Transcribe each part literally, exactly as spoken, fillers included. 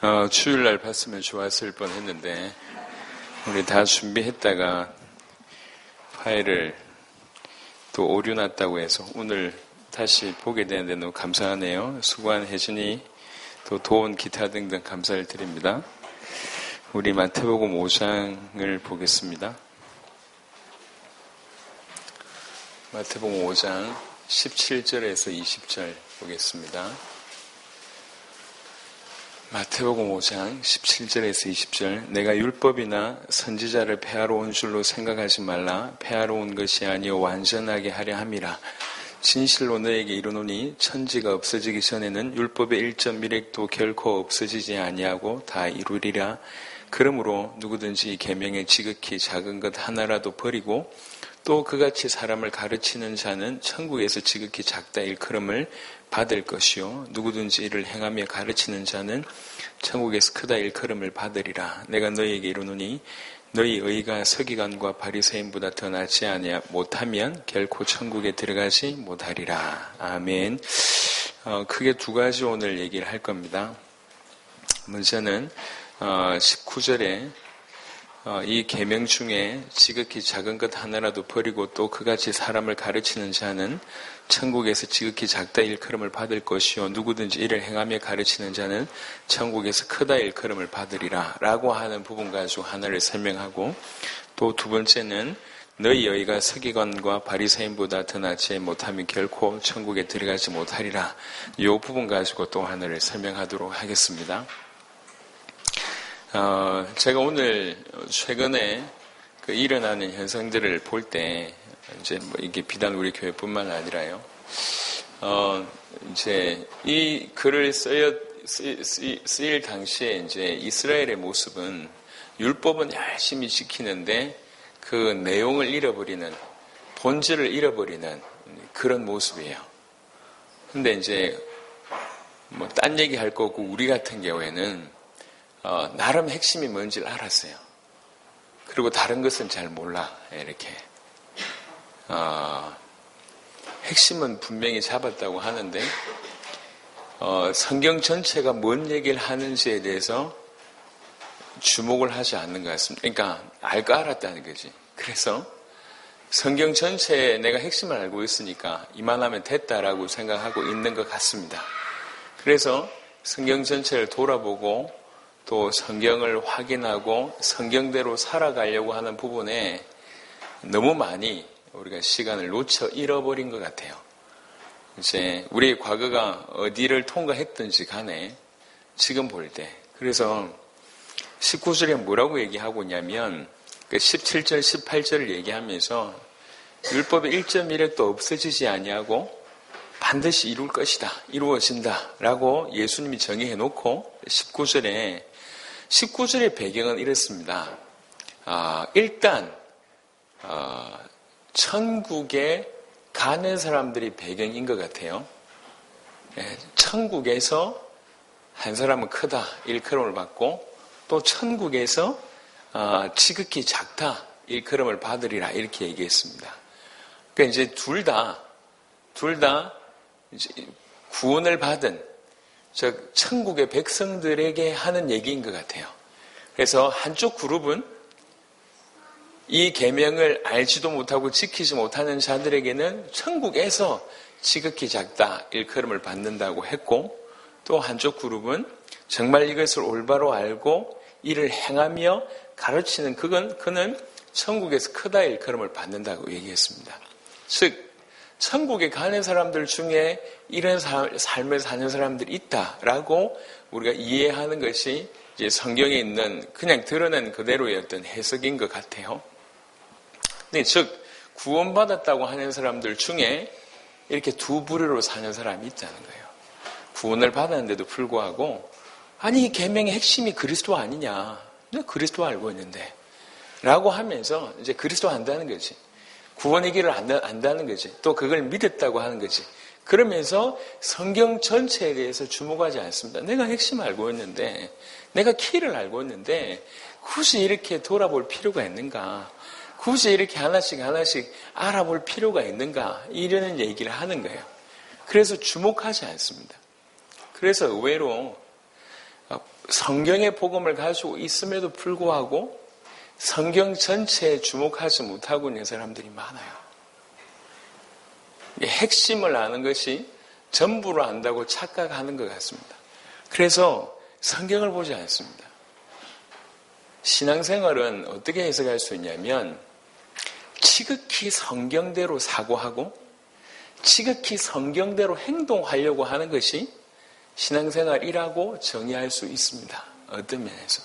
어, 주일날 봤으면 좋았을 뻔 했는데, 우리 다 준비했다가 파일을 또 오류 났다고 해서 오늘 다시 보게 되는데 너무 감사하네요. 수고한 혜진이, 또 도원 기타 등등 감사를 드립니다. 우리 마태복음 오 장을 보겠습니다. 마태복음 오 장 십칠 절에서 이십 절 보겠습니다. 마태복음 오 장 십칠 절에서 이십 절. 내가 율법이나 선지자를 폐하러 온 줄로 생각하지 말라. 폐하러 온 것이 아니요 완전하게 하려 함이라. 진실로 너에게 이르노니 천지가 없어지기 전에는 율법의 일 점 일 획도 결코 없어지지 아니하고 다 이루리라. 그러므로 누구든지 이 계명에 지극히 작은 것 하나라도 버리고 또 그같이 사람을 가르치는 자는 천국에서 지극히 작다 일컬음을 받을 것이요 누구든지 이를 행하며 가르치는 자는 천국에서 크다 일컬음을 받으리라. 내가 너희에게 이르노니 너희 의가 서기관과 바리새인보다 더 낫지 아니하 못하면 결코 천국에 들어가지 못하리라. 아멘. 어, 크게 두 가지 오늘 얘기를 할 겁니다. 먼저는 어, 십구 절에 어, 이 계명 중에 지극히 작은 것 하나라도 버리고 또 그같이 사람을 가르치는 자는 천국에서 지극히 작다 일컬음을 받을 것이요 누구든지 이를 행하며 가르치는 자는 천국에서 크다 일컬음을 받으리라 라고 하는 부분 가지고 하나를 설명하고, 또 두 번째는 너희 여의가 서기관과 바리새인보다 더 낫지 못하면 결코 천국에 들어가지 못하리라, 이 부분 가지고 또 하나를 설명하도록 하겠습니다. 어, 제가 오늘 최근에 그 일어나는 현상들을 볼 때, 이제 뭐 이게 비단 우리 교회뿐만 아니라요, 어, 이제 이 글을 쓰여, 쓰, 쓰, 쓰일 당시에 이제 이스라엘의 모습은 율법은 열심히 지키는데 그 내용을 잃어버리는, 본질을 잃어버리는 그런 모습이에요. 근데 이제 뭐 딴 얘기 할 거고 우리 같은 경우에는 어, 나름 핵심이 뭔지를 알았어요. 그리고 다른 것은 잘 몰라. 이렇게 어, 핵심은 분명히 잡았다고 하는데 어, 성경 전체가 뭔 얘기를 하는지에 대해서 주목을 하지 않는 것 같습니다. 그러니까 알 거 알았다는 거지. 그래서 성경 전체에 내가 핵심을 알고 있으니까 이만하면 됐다라고 생각하고 있는 것 같습니다. 그래서 성경 전체를 돌아보고 또 성경을 확인하고 성경대로 살아가려고 하는 부분에 너무 많이 우리가 시간을 놓쳐 잃어버린 것 같아요. 이제 우리의 과거가 어디를 통과했든지 간에 지금 볼 때, 그래서 십구 절에 뭐라고 얘기하고 있냐면 십칠 절, 십팔 절을 얘기하면서 율법의 일 점 일 획도 없어지지 아니하고 반드시 이룰 것이다, 이루어진다 라고 예수님이 정의해 놓고 십구 절에 십구 절의 배경은 이렇습니다. 아, 일단 어, 천국에 가는 사람들이 배경인 것 같아요. 예, 천국에서 한 사람은 크다 일컬음을 받고 또 천국에서 어, 지극히 작다 일컬음을 받으리라 이렇게 얘기했습니다. 그러니까 이제 둘 다 둘 다 구원을 받은 즉 천국의 백성들에게 하는 얘기인 것 같아요. 그래서 한쪽 그룹은 이 계명을 알지도 못하고 지키지 못하는 자들에게는 천국에서 지극히 작다 일컬음을 받는다고 했고, 또 한쪽 그룹은 정말 이것을 올바로 알고 이를 행하며 가르치는 그건 그는 천국에서 크다 일컬음을 받는다고 얘기했습니다. 즉 천국에 가는 사람들 중에 이런 삶을 사는 사람들이 있다라고 우리가 이해하는 것이 이제 성경에 있는 그냥 드러낸 그대로의 어떤 해석인 것 같아요. 네, 즉 구원받았다고 하는 사람들 중에 이렇게 두 부류로 사는 사람이 있다는 거예요. 구원을 받았는데도 불구하고 아니 계명의 핵심이 그리스도 아니냐, 내가 그리스도 알고 있는데 라고 하면서 이제 그리스도 안다는 거지. 구원의 길을 안다는 거지. 또 그걸 믿었다고 하는 거지. 그러면서 성경 전체에 대해서 주목하지 않습니다. 내가 핵심 알고 있는데, 내가 키를 알고 있는데 굳이 이렇게 돌아볼 필요가 있는가? 굳이 이렇게 하나씩 하나씩 알아볼 필요가 있는가? 이런 얘기를 하는 거예요. 그래서 주목하지 않습니다. 그래서 의외로 성경의 복음을 가지고 있음에도 불구하고 성경 전체에 주목하지 못하고 있는 사람들이 많아요. 핵심을 아는 것이 전부를 안다고 착각하는 것 같습니다. 그래서 성경을 보지 않습니다. 신앙생활은 어떻게 해석할 수 있냐면 지극히 성경대로 사고하고 지극히 성경대로 행동하려고 하는 것이 신앙생활이라고 정의할 수 있습니다. 어떤 면에서.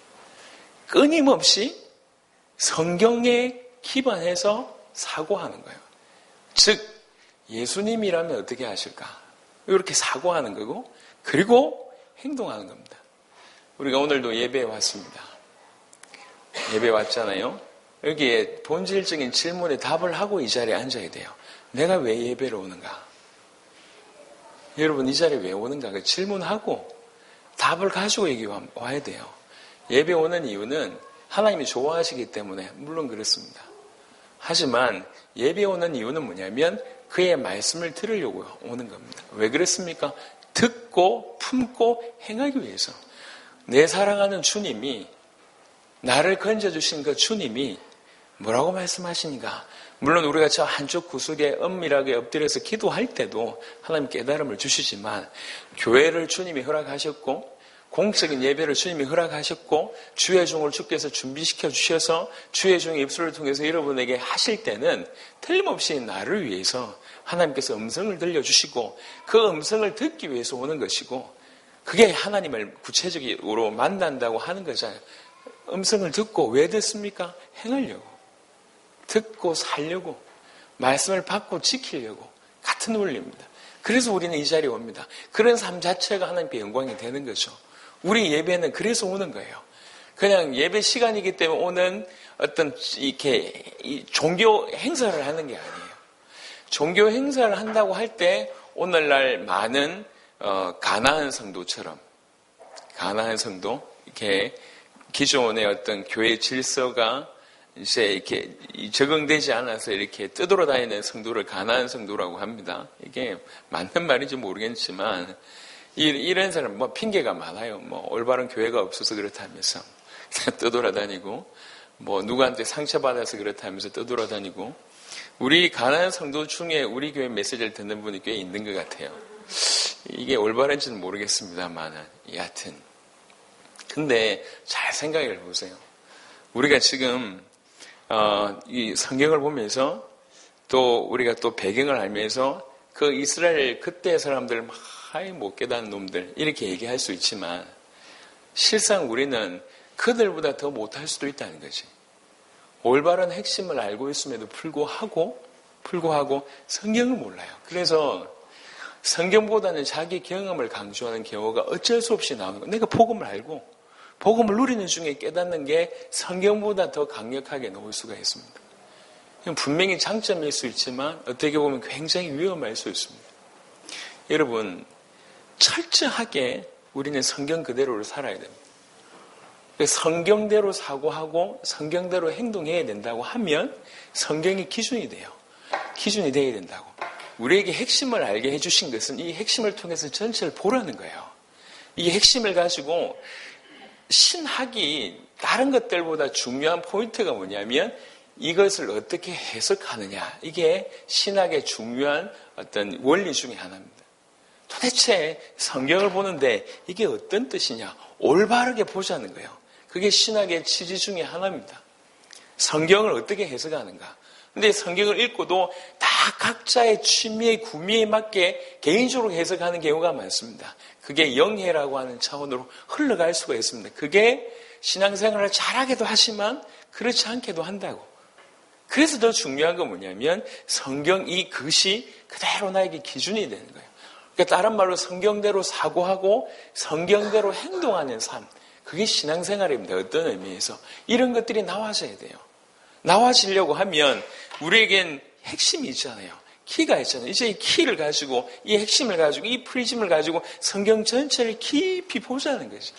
끊임없이 성경에 기반해서 사고하는 거예요. 즉 예수님이라면 어떻게 하실까? 이렇게 사고하는 거고 그리고 행동하는 겁니다. 우리가 오늘도 예배에 왔습니다. 예배에 왔잖아요. 여기에 본질적인 질문에 답을 하고 이 자리에 앉아야 돼요. 내가 왜 예배로 오는가? 여러분 이 자리에 왜 오는가? 그 질문하고 답을 가지고 여기 와야 돼요. 예배 오는 이유는 하나님이 좋아하시기 때문에 물론 그렇습니다. 하지만 예배 오는 이유는 뭐냐면 그의 말씀을 들으려고 오는 겁니다. 왜 그렇습니까? 듣고 품고 행하기 위해서. 내 사랑하는 주님이 나를 건져주신 그 주님이 뭐라고 말씀하시는가? 물론 우리가 저 한쪽 구석에 엄밀하게 엎드려서 기도할 때도 하나님 깨달음을 주시지만 교회를 주님이 허락하셨고 공적인 예배를 주님이 허락하셨고 주의 종을 주께서 준비시켜 주셔서 주의 종의 입술을 통해서 여러분에게 하실 때는 틀림없이 나를 위해서 하나님께서 음성을 들려주시고 그 음성을 듣기 위해서 오는 것이고 그게 하나님을 구체적으로 만난다고 하는 거잖아요. 음성을 듣고 왜 듣습니까? 행하려고. 듣고 살려고. 말씀을 받고 지키려고. 같은 원리입니다. 그래서 우리는 이 자리에 옵니다. 그런 삶 자체가 하나님께 영광이 되는 거죠. 우리 예배는 그래서 오는 거예요. 그냥 예배 시간이기 때문에 오는 어떤 이렇게 종교 행사를 하는 게 아니에요. 종교 행사를 한다고 할 때 오늘날 많은 어, 가나안 성도처럼 가나안 성도 이렇게 기존의 어떤 교회 질서가 이제 이렇게 적응되지 않아서 이렇게 떠돌아다니는 성도를 가나안 성도라고 합니다. 이게 맞는 말인지 모르겠지만 이런 사람 뭐 핑계가 많아요. 뭐 올바른 교회가 없어서 그렇다면서 떠돌아다니고 뭐 누구한테 상처받아서 그렇다면서 떠돌아다니고 우리 가나안 성도 중에 우리 교회 메시지를 듣는 분이 꽤 있는 것 같아요. 이게 올바른지는 모르겠습니다만 여하튼 근데 잘 생각해 보세요. 우리가 지금 어, 이 성경을 보면서 또 우리가 또 배경을 알면서 그 이스라엘 그때 사람들 하이 못 깨닫는 놈들 이렇게 얘기할 수 있지만 실상 우리는 그들보다 더 못할 수도 있다는 거지. 올바른 핵심을 알고 있음에도 불구하고 불구하고 성경을 몰라요. 그래서 성경보다는 자기 경험을 강조하는 경우가 어쩔 수 없이 나오는 거예요. 내가 복음을 알고 복음을 누리는 중에 깨닫는 게 성경보다 더 강력하게 나올 수가 있습니다. 분명히 장점일 수 있지만 어떻게 보면 굉장히 위험할 수 있습니다. 여러분 철저하게 우리는 성경 그대로를 살아야 됩니다. 성경대로 사고하고 성경대로 행동해야 된다고 하면 성경이 기준이 돼요. 기준이 돼야 된다고. 우리에게 핵심을 알게 해주신 것은 이 핵심을 통해서 전체를 보라는 거예요. 이 핵심을 가지고 신학이 다른 것들보다 중요한 포인트가 뭐냐면 이것을 어떻게 해석하느냐. 이게 신학의 중요한 어떤 원리 중에 하나입니다. 도대체 성경을 보는데 이게 어떤 뜻이냐. 올바르게 보자는 거예요. 그게 신학의 취지 중에 하나입니다. 성경을 어떻게 해석하는가. 근데 성경을 읽고도 다 각자의 취미의 구미에 맞게 개인적으로 해석하는 경우가 많습니다. 그게 영해라고 하는 차원으로 흘러갈 수가 있습니다. 그게 신앙생활을 잘하게도 하지만 그렇지 않게도 한다고. 그래서 더 중요한 건 뭐냐면 성경 이 글씨 그대로 나에게 기준이 되는 거예요. 그러니까 다른 말로 성경대로 사고하고 성경대로 행동하는 삶. 그게 신앙생활입니다. 어떤 의미에서. 이런 것들이 나와져야 돼요. 나와지려고 하면 우리에겐 핵심이 있잖아요. 키가 있잖아요. 이제 이 키를 가지고 이 핵심을 가지고 이 프리즘을 가지고 성경 전체를 깊이 보자는 거죠.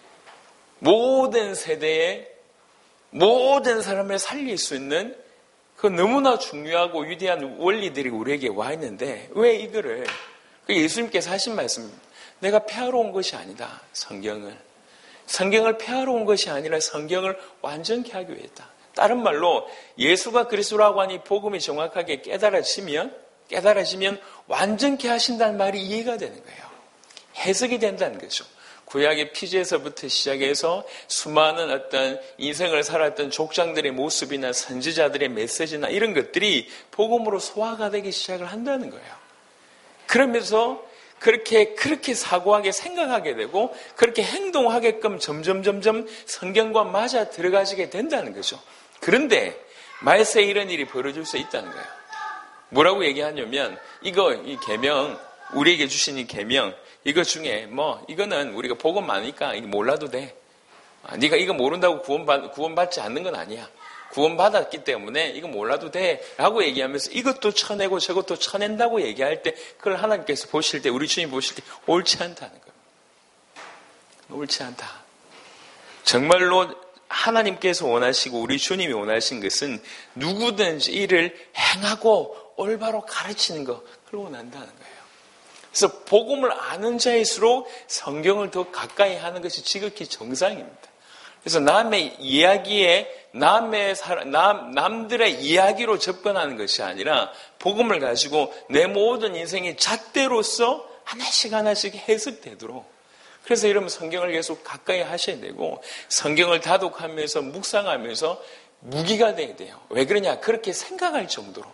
모든 세대의 모든 사람을 살릴 수 있는 그 너무나 중요하고 위대한 원리들이 우리에게 와 있는데 왜 이거를 예수님께서 하신 말씀 내가 폐하러 온 것이 아니다. 성경을. 성경을 폐하러 온 것이 아니라 성경을 완전케 하기 위해다. 다른 말로 예수가 그리스도라고 하니 복음이 정확하게 깨달아지면 깨달아지면 완전케 하신다는 말이 이해가 되는 거예요. 해석이 된다는 거죠. 구약의 피제에서부터 시작해서 수많은 어떤 인생을 살았던 족장들의 모습이나 선지자들의 메시지나 이런 것들이 복음으로 소화가 되기 시작을 한다는 거예요. 그러면서 그렇게 그렇게 사고하게 생각하게 되고 그렇게 행동하게끔 점점 점점 성경과 맞아 들어가지게 된다는 거죠. 그런데 말세에 이런 일이 벌어질 수 있다는 거예요. 뭐라고 얘기하냐면 이거 이 계명 우리에게 주신 이 계명 이거 중에 뭐 이거는 우리가 복음 많으니까 이거 몰라도 돼. 아, 네가 이거 모른다고 구원받, 구원받지 않는 건 아니야. 구원받았기 때문에 이거 몰라도 돼 라고 얘기하면서 이것도 쳐내고 저것도 쳐낸다고 얘기할 때 그걸 하나님께서 보실 때 우리 주님 보실 때 옳지 않다는 거예요. 옳지 않다. 정말로 하나님께서 원하시고 우리 주님이 원하신 것은 누구든지 이를 행하고 올바로 가르치는 거 그걸 원한다는 거예요. 그래서 복음을 아는 자일수록 성경을 더 가까이 하는 것이 지극히 정상입니다. 그래서 남의 이야기에 남의 사람, 남, 남들의 이야기로 접근하는 것이 아니라 복음을 가지고 내 모든 인생의 잣대로서 하나씩 하나씩 해석되도록 그래서 이러면 성경을 계속 가까이 하셔야 되고 성경을 다독하면서 묵상하면서 무기가 돼야 돼요. 왜 그러냐? 그렇게 생각할 정도로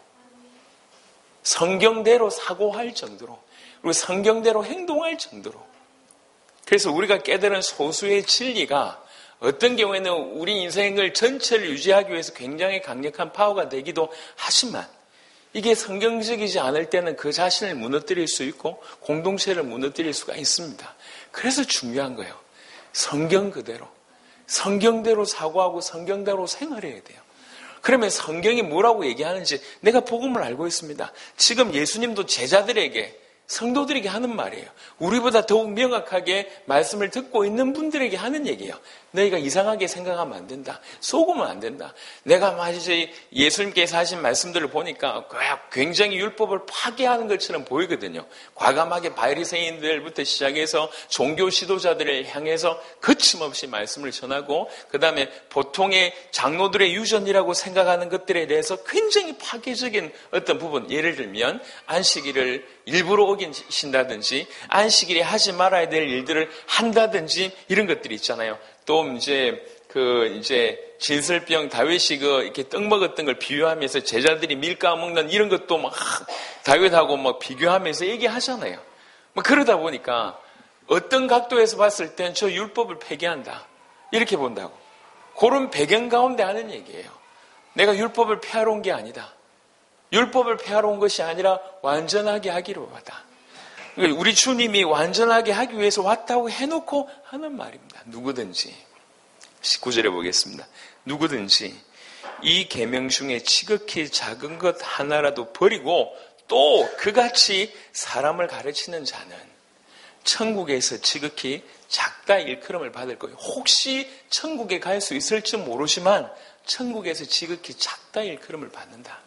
성경대로 사고할 정도로 그리고 성경대로 행동할 정도로 그래서 우리가 깨달은 소수의 진리가 어떤 경우에는 우리 인생을 전체를 유지하기 위해서 굉장히 강력한 파워가 되기도 하지만 이게 성경적이지 않을 때는 그 자신을 무너뜨릴 수 있고 공동체를 무너뜨릴 수가 있습니다. 그래서 중요한 거예요. 성경 그대로 성경대로 사고하고 성경대로 생활해야 돼요. 그러면 성경이 뭐라고 얘기하는지 내가 복음을 알고 있습니다. 지금 예수님도 제자들에게 성도들에게 하는 말이에요. 우리보다 더욱 명확하게 말씀을 듣고 있는 분들에게 하는 얘기예요. 너희가 이상하게 생각하면 안 된다. 속으면 안 된다. 내가 마치 예수님께서 하신 말씀들을 보니까 굉장히 율법을 파괴하는 것처럼 보이거든요. 과감하게 바리새인들부터 시작해서 종교 지도자들을 향해서 거침없이 말씀을 전하고 그 다음에 보통의 장로들의 유전이라고 생각하는 것들에 대해서 굉장히 파괴적인 어떤 부분 예를 들면 안식일을 일부러 어긴다든지 안식일에 하지 말아야 될 일들을 한다든지 이런 것들이 있잖아요. 또 이제 그 이제 진설병 다윗이 그 이렇게 떡 먹었던 걸 비유하면서 제자들이 밀 까먹는 이런 것도 막 다윗하고 막 비교하면서 얘기하잖아요. 뭐 그러다 보니까 어떤 각도에서 봤을 땐 저 율법을 폐기한다 이렇게 본다고. 그런 배경 가운데 하는 얘기예요. 내가 율법을 폐하러 온 게 아니다. 율법을 폐하러 온 것이 아니라 완전하게 하기로 왔다. 우리 주님이 완전하게 하기 위해서 왔다고 해놓고 하는 말입니다. 누구든지 십구 절에 보겠습니다. 누구든지 이 계명 중에 지극히 작은 것 하나라도 버리고 또 그같이 사람을 가르치는 자는 천국에서 지극히 작다 일컬음을 받을 거예요. 혹시 천국에 갈 수 있을지 모르지만 천국에서 지극히 작다 일컬음을 받는다.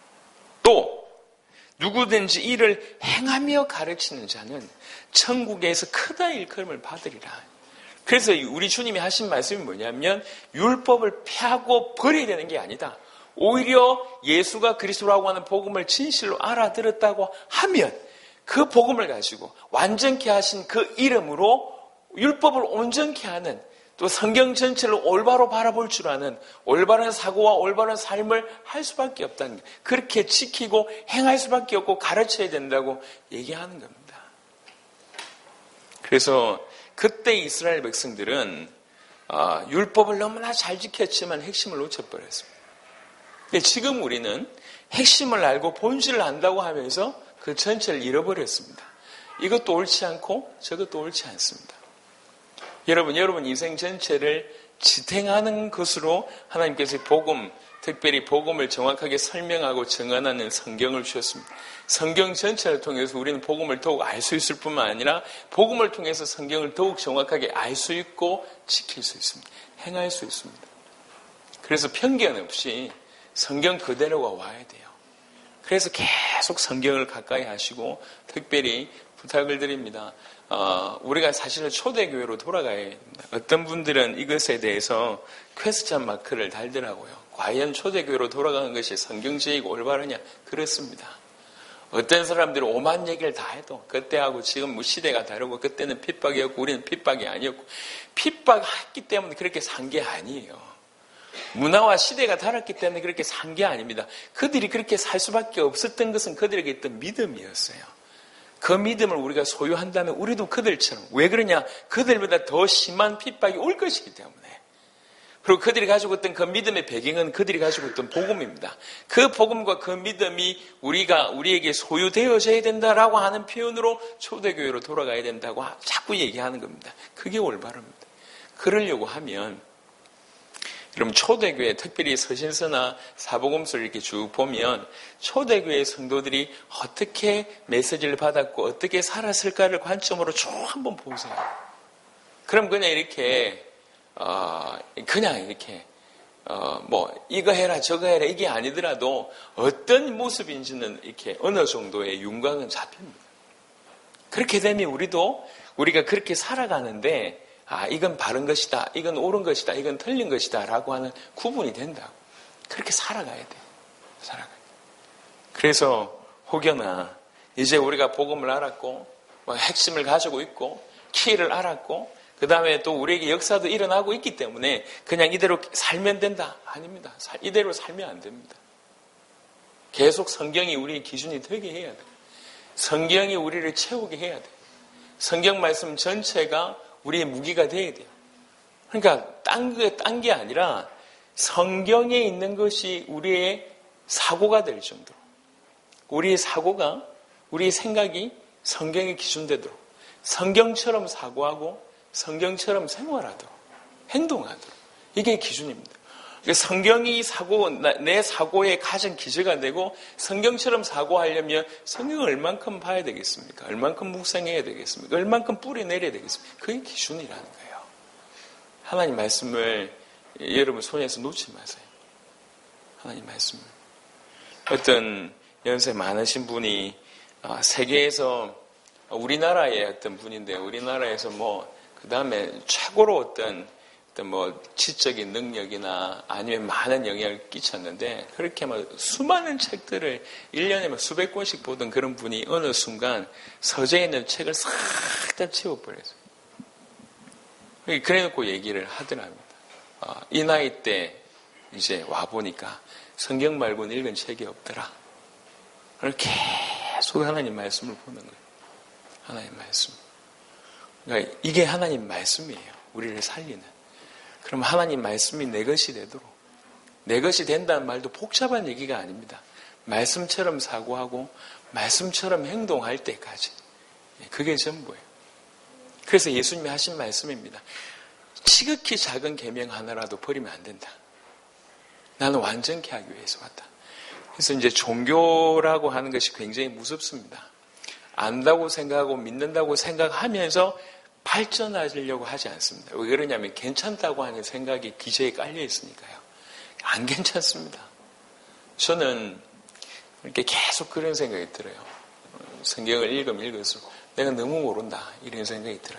또 누구든지 이를 행하며 가르치는 자는 천국에서 크다 일컬음을 받으리라. 그래서 우리 주님이 하신 말씀이 뭐냐면 율법을 폐하고 버려야 되는 게 아니다. 오히려 예수가 그리스도라고 하는 복음을 진실로 알아들었다고 하면 그 복음을 가지고 완전케 하신 그 이름으로 율법을 온전케 하는 또 성경 전체를 올바로 바라볼 줄 아는 올바른 사고와 올바른 삶을 할 수밖에 없다는 거예요. 그렇게 지키고 행할 수밖에 없고 가르쳐야 된다고 얘기하는 겁니다. 그래서 그때 이스라엘 백성들은 아, 율법을 너무나 잘 지켰지만 핵심을 놓쳐버렸습니다. 근데 지금 우리는 핵심을 알고 본질을 안다고 하면서 그 전체를 잃어버렸습니다. 이것도 옳지 않고 저것도 옳지 않습니다. 여러분, 여러분 인생 전체를 지탱하는 것으로 하나님께서 복음, 특별히 복음을 정확하게 설명하고 정언하는 성경을 주셨습니다. 성경 전체를 통해서 우리는 복음을 더욱 알 수 있을 뿐만 아니라 복음을 통해서 성경을 더욱 정확하게 알 수 있고 지킬 수 있습니다. 행할 수 있습니다. 그래서 편견 없이 성경 그대로가 와야 돼요. 그래서 계속 성경을 가까이 하시고 특별히 부탁을 드립니다. 어, 우리가 사실은 초대교회로 돌아가야 됩니다. 어떤 분들은 이것에 대해서 퀘스천 마크를 달더라고요. 과연 초대교회로 돌아가는 것이 성경적이고 올바르냐? 그렇습니다. 어떤 사람들은 오만 얘기를 다 해도 그때하고 지금 뭐 시대가 다르고 그때는 핍박이었고 우리는 핍박이 아니었고 핍박했기 때문에 그렇게 산 게 아니에요. 문화와 시대가 달랐기 때문에 그렇게 산 게 아닙니다. 그들이 그렇게 살 수밖에 없었던 것은 그들에게 있던 믿음이었어요. 그 믿음을 우리가 소유한다면 우리도 그들처럼, 왜 그러냐? 그들보다 더 심한 핍박이 올 것이기 때문에. 그리고 그들이 가지고 있던 그 믿음의 배경은 그들이 가지고 있던 복음입니다. 그 복음과 그 믿음이 우리가 우리에게 소유되어져야 된다라고 하는 표현으로 초대교회로 돌아가야 된다고 자꾸 얘기하는 겁니다. 그게 올바릅니다. 그러려고 하면 그럼 초대교회, 특별히 서신서나 사복음서를 이렇게 쭉 보면 초대교회 성도들이 어떻게 메시지를 받았고 어떻게 살았을까를 관점으로 쭉 한번 보세요. 그럼 그냥 이렇게 어, 그냥 이렇게 어, 뭐 이거 해라 저거 해라 이게 아니더라도 어떤 모습인지는 이렇게 어느 정도의 윤곽은 잡힙니다. 그렇게 되면 우리도 우리가 그렇게 살아가는데 아, 이건 바른 것이다. 이건 옳은 것이다. 이건 틀린 것이다. 라고 하는 구분이 된다고. 그렇게 살아가야 돼. 살아가야 돼. 그래서 혹여나 이제 우리가 복음을 알았고 뭐 핵심을 가지고 있고 키를 알았고 그 다음에 또 우리에게 역사도 일어나고 있기 때문에 그냥 이대로 살면 된다. 아닙니다. 이대로 살면 안 됩니다. 계속 성경이 우리의 기준이 되게 해야 돼. 성경이 우리를 채우게 해야 돼. 성경 말씀 전체가 우리의 무기가 돼야 돼요. 그러니까 딴 게, 딴 게 아니라 성경에 있는 것이 우리의 사고가 될 정도로 우리의 사고가 우리의 생각이 성경에 기준되도록 성경처럼 사고하고 성경처럼 생활하도록 행동하도록 이게 기준입니다. 성경이 사고, 내 사고의 가장 기저가 되고 성경처럼 사고하려면 성경을 얼만큼 봐야 되겠습니까? 얼만큼 묵상해야 되겠습니까? 얼만큼 뿌려내려야 되겠습니까? 그게 기준이라는 거예요. 하나님 말씀을 여러분 손에서 놓지 마세요. 하나님 말씀을. 어떤 연세 많으신 분이 세계에서 우리나라의 어떤 분인데 우리나라에서 뭐 그 다음에 최고로 어떤 어떤 뭐 지적인 능력이나 아니면 많은 영향을 끼쳤는데 그렇게 막 수많은 책들을 일 년에 막 수백 권씩 보던 그런 분이 어느 순간 서재에 있는 책을 싹 다 치워버렸어요. 그래놓고 얘기를 하더랍니다. 어, 이 나이 때 이제 와보니까 성경 말고는 읽은 책이 없더라. 그렇게 계속 하나님 말씀을 보는 거예요. 하나님 말씀. 그러니까 이게 하나님 말씀이에요. 우리를 살리는. 그럼 하나님 말씀이 내 것이 되도록. 내 것이 된다는 말도 복잡한 얘기가 아닙니다. 말씀처럼 사고하고 말씀처럼 행동할 때까지. 그게 전부예요. 그래서 예수님이 하신 말씀입니다. 지극히 작은 계명 하나라도 버리면 안 된다. 나는 완전케 하기 위해서 왔다. 그래서 이제 종교라고 하는 것이 굉장히 무섭습니다. 안다고 생각하고 믿는다고 생각하면서 발전하려고 하지 않습니다. 왜 그러냐면 괜찮다고 하는 생각이 기저에 깔려 있으니까요. 안 괜찮습니다. 저는 이렇게 계속 그런 생각이 들어요. 성경을 읽으면 읽을수록 내가 너무 모른다 이런 생각이 들어요.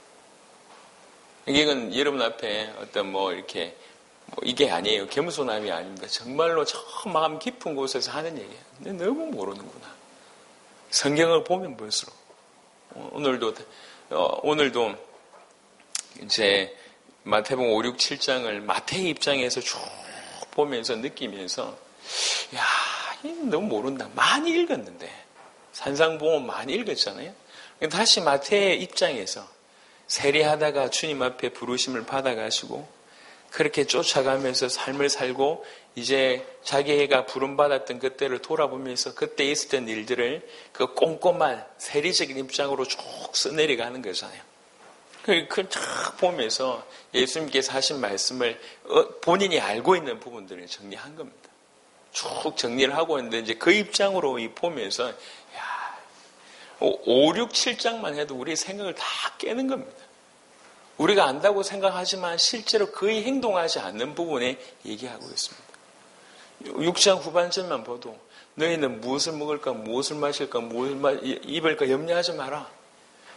이건 여러분 앞에 어떤 뭐 이렇게 뭐 이게 아니에요. 겸손함이 아닙니다. 정말로 저 마음 깊은 곳에서 하는 얘기예요. 근데 너무 모르는구나. 성경을 보면 볼수록 오늘도 어, 오늘도 이제 마태복음 오, 육, 칠 장을 마태의 입장에서 쭉 보면서 느끼면서 야, 너무 모른다. 많이 읽었는데 산상봉헌 많이 읽었잖아요. 다시 마태의 입장에서 세리하다가 주님 앞에 부르심을 받아가시고 그렇게 쫓아가면서 삶을 살고 이제 자기가 부름받았던 그때를 돌아보면서 그때 있었던 일들을 그 꼼꼼한 세리적인 입장으로 쭉 써내려가는 거잖아요. 그걸 쫙 보면서 예수님께서 하신 말씀을 본인이 알고 있는 부분들을 정리한 겁니다. 쭉 정리를 하고 있는데 이제 그 입장으로 보면서 야, 오, 육, 칠 장만 해도 우리의 생각을 다 깨는 겁니다. 우리가 안다고 생각하지만 실제로 거의 행동하지 않는 부분에 얘기하고 있습니다. 육 장 후반전만 봐도 너희는 무엇을 먹을까 무엇을 마실까 무엇을 입을까 염려하지 마라.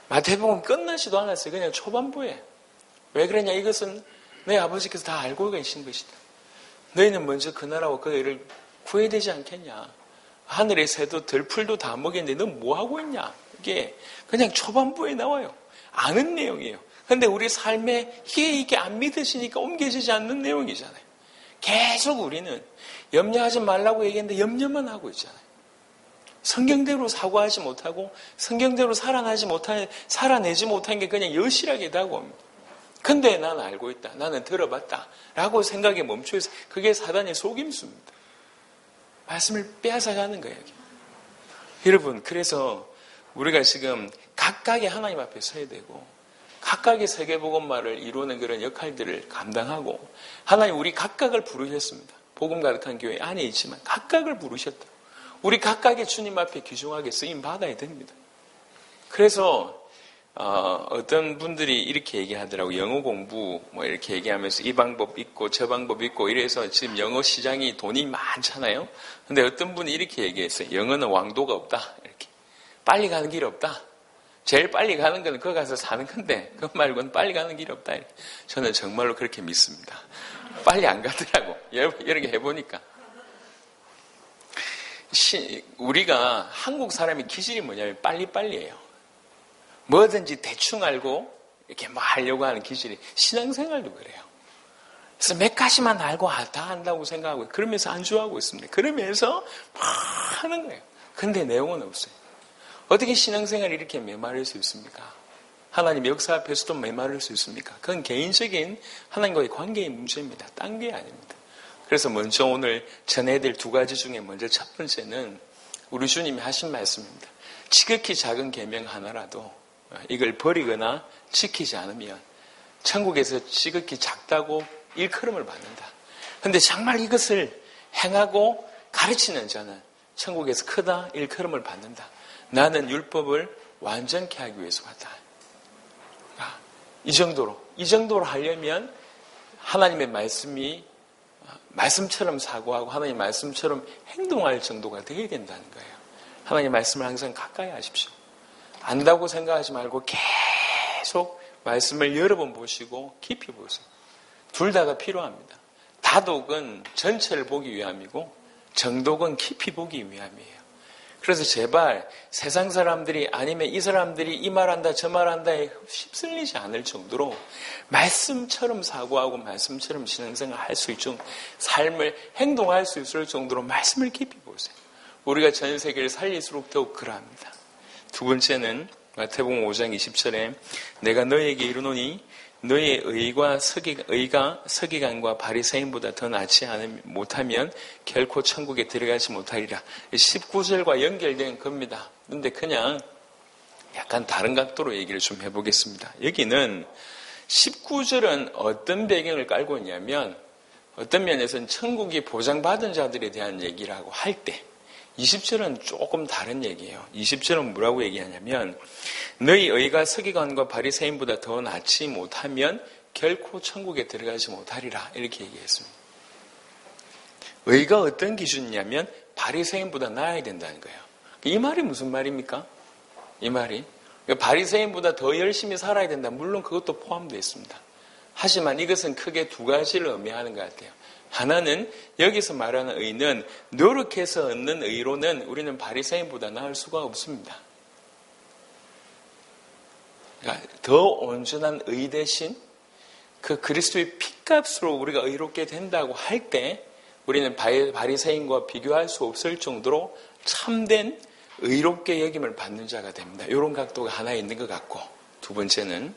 마태복음 끝나지도 않았어요. 그냥 초반부에. 왜 그러냐? 이것은 너희 아버지께서 다 알고 계신 것이다. 너희는 먼저 그 나라와 그 의를 구해야 되지 않겠냐? 하늘의 새도 들풀도 다 먹였는데 너 뭐하고 있냐? 이게 그냥 초반부에 나와요. 아는 내용이에요. 근데 우리 삶에 이게, 이게 안 믿으시니까 옮겨지지 않는 내용이잖아요. 계속 우리는 염려하지 말라고 얘기했는데 염려만 하고 있잖아요. 성경대로 사고하지 못하고 성경대로 살아나지 못하는, 살아내지 못한 게 그냥 여실하게 다가옵니다. 근데 난 알고 있다. 나는 들어봤다. 라고 생각에 멈춰있어요. 그게 사단의 속임수입니다. 말씀을 빼앗아가는 거예요. 여러분, 그래서 우리가 지금 각각의 하나님 앞에 서야 되고 각각의 세계복음화를 이루는 그런 역할들을 감당하고 하나님 우리 각각을 부르셨습니다. 복음 가득한 교회 안에 있지만 각각을 부르셨다. 우리 각각의 주님 앞에 귀중하게 쓰임 받아야 됩니다. 그래서 어, 어떤 분들이 이렇게 얘기하더라고요. 영어 공부 뭐 이렇게 얘기하면서 이 방법 있고 저 방법 있고 이래서 지금 영어 시장이 돈이 많잖아요. 근데 어떤 분이 이렇게 얘기했어요. 영어는 왕도가 없다. 이렇게 빨리 가는 길 없다. 제일 빨리 가는 건 그거 가서 사는 건데 그거 말고는 빨리 가는 길이 없다. 이렇게. 저는 정말로 그렇게 믿습니다. 빨리 안 가더라고. 여러, 여러 개 해보니까. 시, 우리가 한국 사람의 기질이 뭐냐면 빨리빨리예요. 뭐든지 대충 알고 이렇게 뭐 하려고 하는 기질이 신앙생활도 그래요. 그래서 몇 가지만 알고 아, 다 안다고 생각하고 그러면서 안주하고 있습니다. 그러면서 막 하는 거예요. 근데 내용은 없어요. 어떻게 신앙생활이 이렇게 메마를 수 있습니까? 하나님 역사 앞에서도 메마를 수 있습니까? 그건 개인적인 하나님과의 관계의 문제입니다. 딴 게 아닙니다. 그래서 먼저 오늘 전해드릴 두 가지 중에 먼저 첫 번째는 우리 주님이 하신 말씀입니다. 지극히 작은 계명 하나라도 이걸 버리거나 지키지 않으면 천국에서 지극히 작다고 일컬음을 받는다. 그런데 정말 이것을 행하고 가르치는 자는 천국에서 크다 일컬음을 받는다. 나는 율법을 완전케 하기 위해서 왔다. 이 정도로 이 정도로 하려면 하나님의 말씀이 말씀처럼 사고하고 하나님 말씀처럼 행동할 정도가 되어야 된다는 거예요. 하나님 말씀을 항상 가까이 하십시오. 안다고 생각하지 말고 계속 말씀을 여러 번 보시고 깊이 보세요. 둘 다가 필요합니다. 다독은 전체를 보기 위함이고 정독은 깊이 보기 위함이에요. 그래서 제발 세상 사람들이 아니면 이 사람들이 이 말한다 저 말한다에 휩쓸리지 않을 정도로 말씀처럼 사고하고 말씀처럼 신앙생활 할 수 있죠. 삶을 행동할 수 있을 정도로 말씀을 깊이 보세요. 우리가 전 세계를 살릴수록 더욱 그러합니다. 두 번째는 마태복음 오 장 이십 절에 내가 너희에게 이르노니 너희의 의가 서기, 의가 서기관과 바리새인보다 더 낫지 않으면 못하면 결코 천국에 들어가지 못하리라. 십구 절과 연결된 겁니다. 그런데 그냥 약간 다른 각도로 얘기를 좀 해보겠습니다. 여기는 십구 절은 어떤 배경을 깔고 있냐면 어떤 면에서는 천국이 보장받은 자들에 대한 얘기라고 할 때 이십 절은 조금 다른 얘기예요. 이십 절은 뭐라고 얘기하냐면 너희 의가 서기관과 바리새인보다 더 낫지 못하면 결코 천국에 들어가지 못하리라 이렇게 얘기했습니다. 의가 어떤 기준이냐면 바리새인보다 나아야 된다는 거예요. 이 말이 무슨 말입니까? 이 말이 바리새인보다 더 열심히 살아야 된다. 물론 그것도 포함되어 있습니다. 하지만 이것은 크게 두 가지를 의미하는 것 같아요. 하나는 여기서 말하는 의는 노력해서 얻는 의로는 우리는 바리새인보다 나을 수가 없습니다. 그러니까 더 온전한 의 대신 그 그리스도의 피값으로 우리가 의롭게 된다고 할 때 우리는 바리새인과 비교할 수 없을 정도로 참된 의롭게 여김을 받는 자가 됩니다. 이런 각도가 하나 있는 것 같고 두 번째는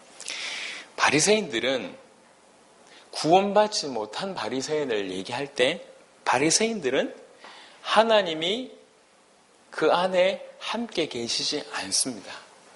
바리새인들은 구원받지 못한 바리새인을 얘기할 때 바리새인들은 하나님이 그 안에 함께 계시지 않습니다.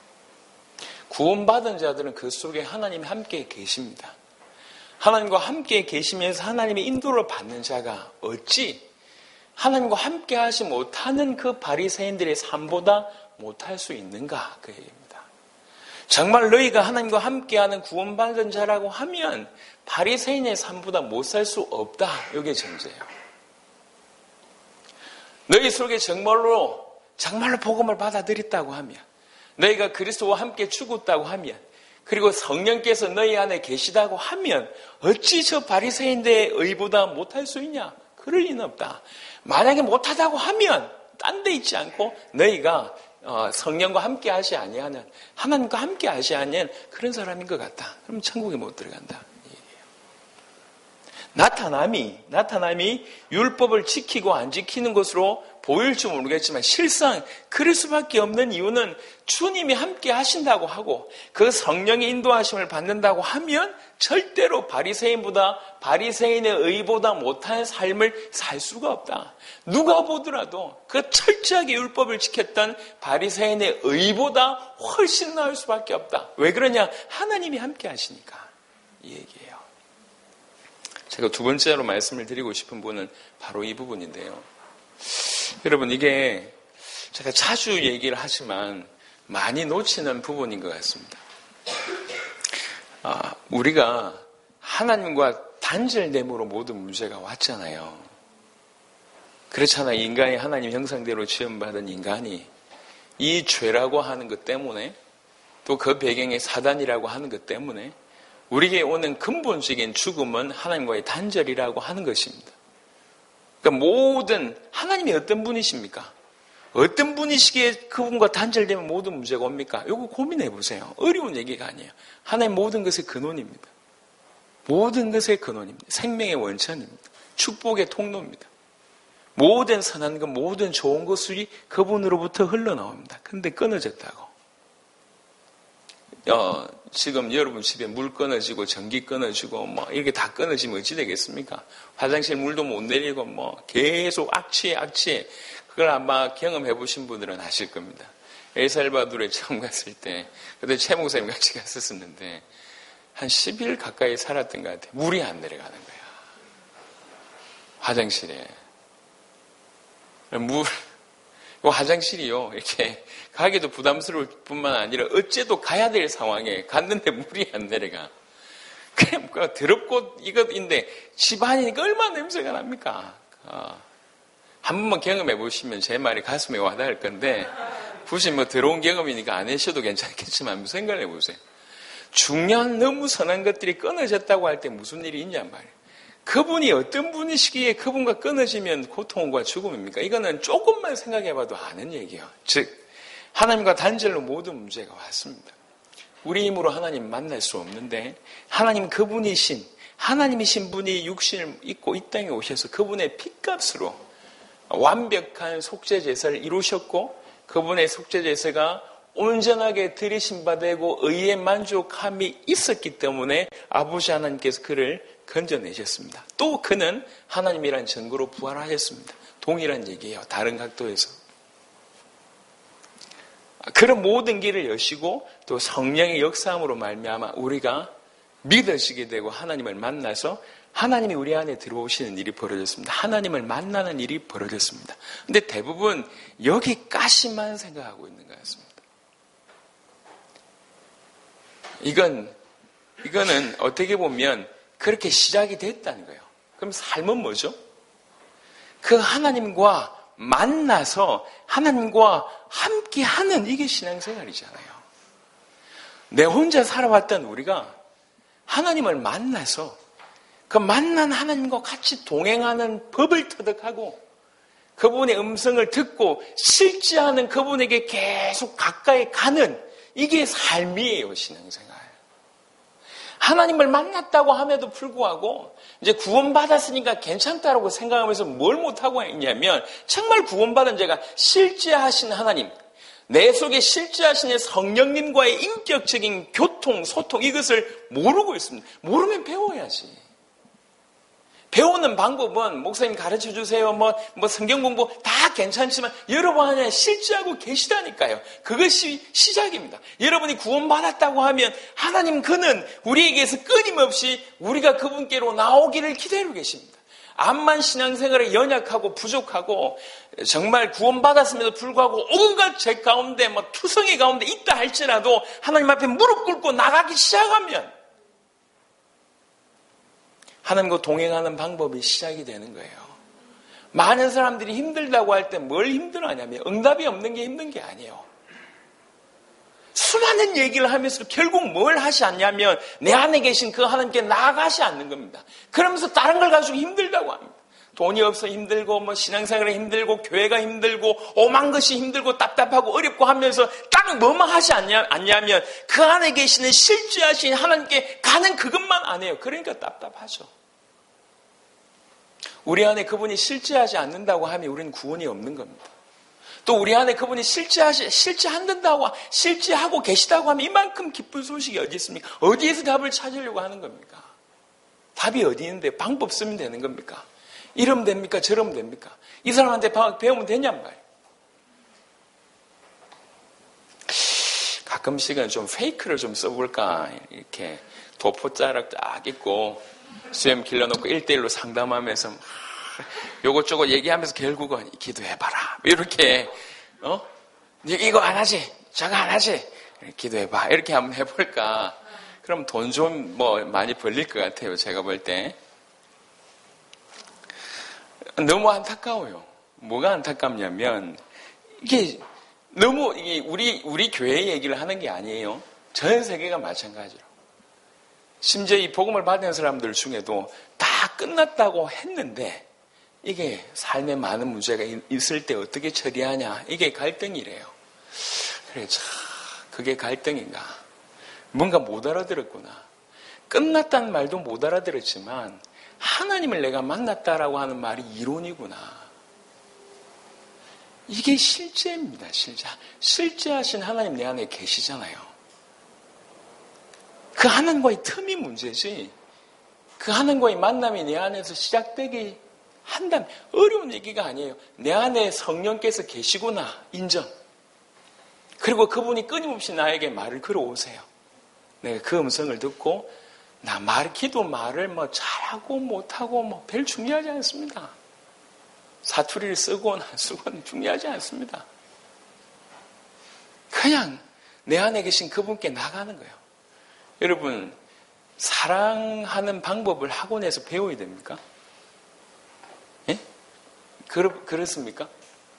구원받은 자들은 그 속에 하나님이 함께 계십니다. 하나님과 함께 계시면서 하나님의 인도를 받는 자가 어찌 하나님과 함께 하지 못하는 그 바리새인들의 삶보다 못할 수 있는가 그 얘기입니다. 정말 너희가 하나님과 함께하는 구원받은 자라고 하면 바리새인의 삶보다 못 살 수 없다. 이게 전제예요. 너희 속에 정말로 정말로 복음을 받아들였다고 하면 너희가 그리스도와 함께 죽었다고 하면, 그리고 성령께서 너희 안에 계시다고 하면 어찌 저 바리새인들의 의보다 못할 수 있냐? 그럴 리는 없다. 만약에 못하다고 하면 딴 데 있지 않고 너희가 성령과 함께 하시 아니하는, 하나님과 함께 하시 아니하는 그런 사람인 것 같다. 그럼 천국에 못 들어간다. 나타남이, 나타남이 율법을 지키고 안 지키는 것으로 보일지 모르겠지만 실상 그럴 수밖에 없는 이유는 주님이 함께 하신다고 하고 그 성령의 인도하심을 받는다고 하면 절대로 바리새인보다, 바리새인의 의보다 못한 삶을 살 수가 없다. 누가 보더라도 그 철저하게 율법을 지켰던 바리새인의 의보다 훨씬 나을 수밖에 없다. 왜 그러냐? 하나님이 함께 하시니까. 이 얘기예요. 제가 두 번째로 말씀을 드리고 싶은 부분은 바로 이 부분인데요. 여러분, 이게 제가 자주 얘기를 하지만 많이 놓치는 부분인 것 같습니다. 아, 우리가 하나님과 단절됨으로 모든 문제가 왔잖아요. 그렇잖아요. 인간이 하나님 형상대로 지음받은 인간이 이 죄라고 하는 것 때문에, 또 그 배경에 사단이라고 하는 것 때문에 우리에게 오는 근본적인 죽음은 하나님과의 단절이라고 하는 것입니다. 그러니까 모든, 하나님이 어떤 분이십니까? 어떤 분이시기에 그분과 단절되면 모든 문제가 옵니까? 이거 고민해 보세요. 어려운 얘기가 아니에요. 하나님 모든 것의 근원입니다. 모든 것의 근원입니다. 생명의 원천입니다. 축복의 통로입니다. 모든 선한 것, 모든 좋은 것이 그분으로부터 흘러나옵니다. 그런데 끊어졌다고. 어, 지금 여러분 집에 물 끊어지고 전기 끊어지고 뭐 이렇게 다 끊어지면 어찌 되겠습니까? 화장실 물도 못 내리고 뭐 계속 악취에 악취에. 그걸 아마 경험해 보신 분들은 아실 겁니다. 엘살바도르에 처음 갔을 때 그때 최 목사님 같이 갔었는데 한 십 일 가까이 살았던 것 같아요. 물이 안 내려가는 거야. 화장실에. 물 화장실이요. 이렇게 가기도 부담스러울 뿐만 아니라 어째도 가야 될 상황에 갔는데 물이 안 내려가. 그냥 더럽고 이것인데 집안이니까 얼마나 냄새가 납니까? 어. 한 번만 경험해 보시면 제 말이 가슴에 와닿을 건데 굳이 뭐 더러운 경험이니까 안 하셔도 괜찮겠지만 무슨 생각을 해보세요. 중요한 너무 선한 것들이 끊어졌다고 할 때 무슨 일이 있냔 말이에요. 그분이 어떤 분이시기에 그분과 끊어지면 고통과 죽음입니까? 이거는 조금만 생각해봐도 아는 얘기예요. 즉 하나님과 단절로 모든 문제가 왔습니다. 우리 힘으로 하나님 만날 수 없는데 하나님 그분이신, 하나님이신 분이 육신을 입고 이 땅에 오셔서 그분의 핏값으로 완벽한 속죄제사를 이루셨고 그분의 속죄제사가 온전하게 드리신 바 되고 의에 만족함이 있었기 때문에 아버지 하나님께서 그를 건져내셨습니다. 또 그는 하나님이란 증거로 부활하셨습니다. 동일한 얘기예요. 다른 각도에서. 그런 모든 길을 여시고 또 성령의 역사함으로 말미암아 우리가 믿어지게 되고 하나님을 만나서 하나님이 우리 안에 들어오시는 일이 벌어졌습니다. 하나님을 만나는 일이 벌어졌습니다. 근데 대부분 여기까지만 생각하고 있는 것 같습니다. 이건, 이거는 어떻게 보면 그렇게 시작이 됐다는 거예요. 그럼 삶은 뭐죠? 그 하나님과 만나서 하나님과 함께 하는 이게 신앙생활이잖아요. 내 혼자 살아왔던 우리가 하나님을 만나서 그 만난 하나님과 같이 동행하는 법을 터득하고 그분의 음성을 듣고 실제하는 그분에게 계속 가까이 가는 이게 삶이에요, 신앙생활. 하나님을 만났다고 함에도 불구하고 이제 구원받았으니까 괜찮다라고 생각하면서 뭘 못하고 있냐면 정말 구원받은 자가 실제하신 하나님, 내 속에 실제하신 성령님과의 인격적인 교통, 소통 이것을 모르고 있습니다. 모르면 배워야지. 배우는 방법은 목사님 가르쳐 주세요. 뭐, 뭐 성경 공부 다 괜찮지만 여러분 안에 실제하고 계시다니까요. 그것이 시작입니다. 여러분이 구원받았다고 하면 하나님 그는 우리에게서 끊임없이 우리가 그분께로 나오기를 기다리고 계십니다. 암만 신앙생활에 연약하고 부족하고 정말 구원받았음에도 불구하고 온갖 죄 가운데 뭐 투성이 가운데 있다 할지라도 하나님 앞에 무릎 꿇고 나가기 시작하면 하나님과 동행하는 방법이 시작이 되는 거예요. 많은 사람들이 힘들다고 할 때 뭘 힘들어하냐면 응답이 없는 게 힘든 게 아니에요. 수많은 얘기를 하면서 결국 뭘 하지 않냐면 내 안에 계신 그 하나님께 나아가지 않는 겁니다. 그러면서 다른 걸 가지고 힘들다고 합니다. 돈이 없어 힘들고 뭐 신앙생활이 힘들고 교회가 힘들고 오만 것이 힘들고 답답하고 어렵고 하면서 딱 뭐만 하지 않냐, 않냐면 그 안에 계시는 실제하신 하나님께 가는 그것만 안 해요. 그러니까 답답하죠. 우리 안에 그분이 실제하지 않는다고 하면 우리는 구원이 없는 겁니다. 또 우리 안에 그분이 실제하시, 실제한다고, 실제하고 계시다고 하면 이만큼 기쁜 소식이 어디 있습니까? 어디에서 답을 찾으려고 하는 겁니까? 답이 어디 있는데 방법 쓰면 되는 겁니까? 이러면 됩니까? 저러면 됩니까? 이 사람한테 배우면 되냔 말이에요. 가끔씩은 좀 페이크를 좀 써볼까? 이렇게 도포자락 딱 입고 수염 길러놓고 일대일로 상담하면서 요것저것 얘기하면서 결국은 기도해봐라. 이렇게, 어? 이거 안 하지? 저거 안 하지? 기도해봐. 이렇게 한번 해볼까? 그럼 돈 좀 뭐 많이 벌릴 것 같아요. 제가 볼 때. 너무 안타까워요. 뭐가 안타깝냐면, 이게 너무, 이게 우리, 우리 교회 얘기를 하는 게 아니에요. 전 세계가 마찬가지로. 심지어 이 복음을 받은 사람들 중에도 다 끝났다고 했는데, 이게 삶에 많은 문제가 있을 때 어떻게 처리하냐. 이게 갈등이래요. 그래, 참, 그게 갈등인가. 뭔가 못 알아들었구나. 끝났다는 말도 못 알아들었지만, 하나님을 내가 만났다라고 하는 말이 이론이구나. 이게 실제입니다, 실제. 실제하신 하나님 내 안에 계시잖아요. 그 하나님과의 틈이 문제지. 그 하나님과의 만남이 내 안에서 시작되기 한다면 어려운 얘기가 아니에요. 내 안에 성령께서 계시구나, 인정. 그리고 그분이 끊임없이 나에게 말을 걸어오세요. 내가 그 음성을 듣고 나 말, 기도 말을 뭐 잘하고 못하고 뭐 별 중요하지 않습니다. 사투리를 쓰고 안 쓰고는 중요하지 않습니다. 그냥 내 안에 계신 그분께 나가는 거예요. 여러분, 사랑하는 방법을 학원에서 배워야 됩니까? 예? 그렇, 그렇습니까?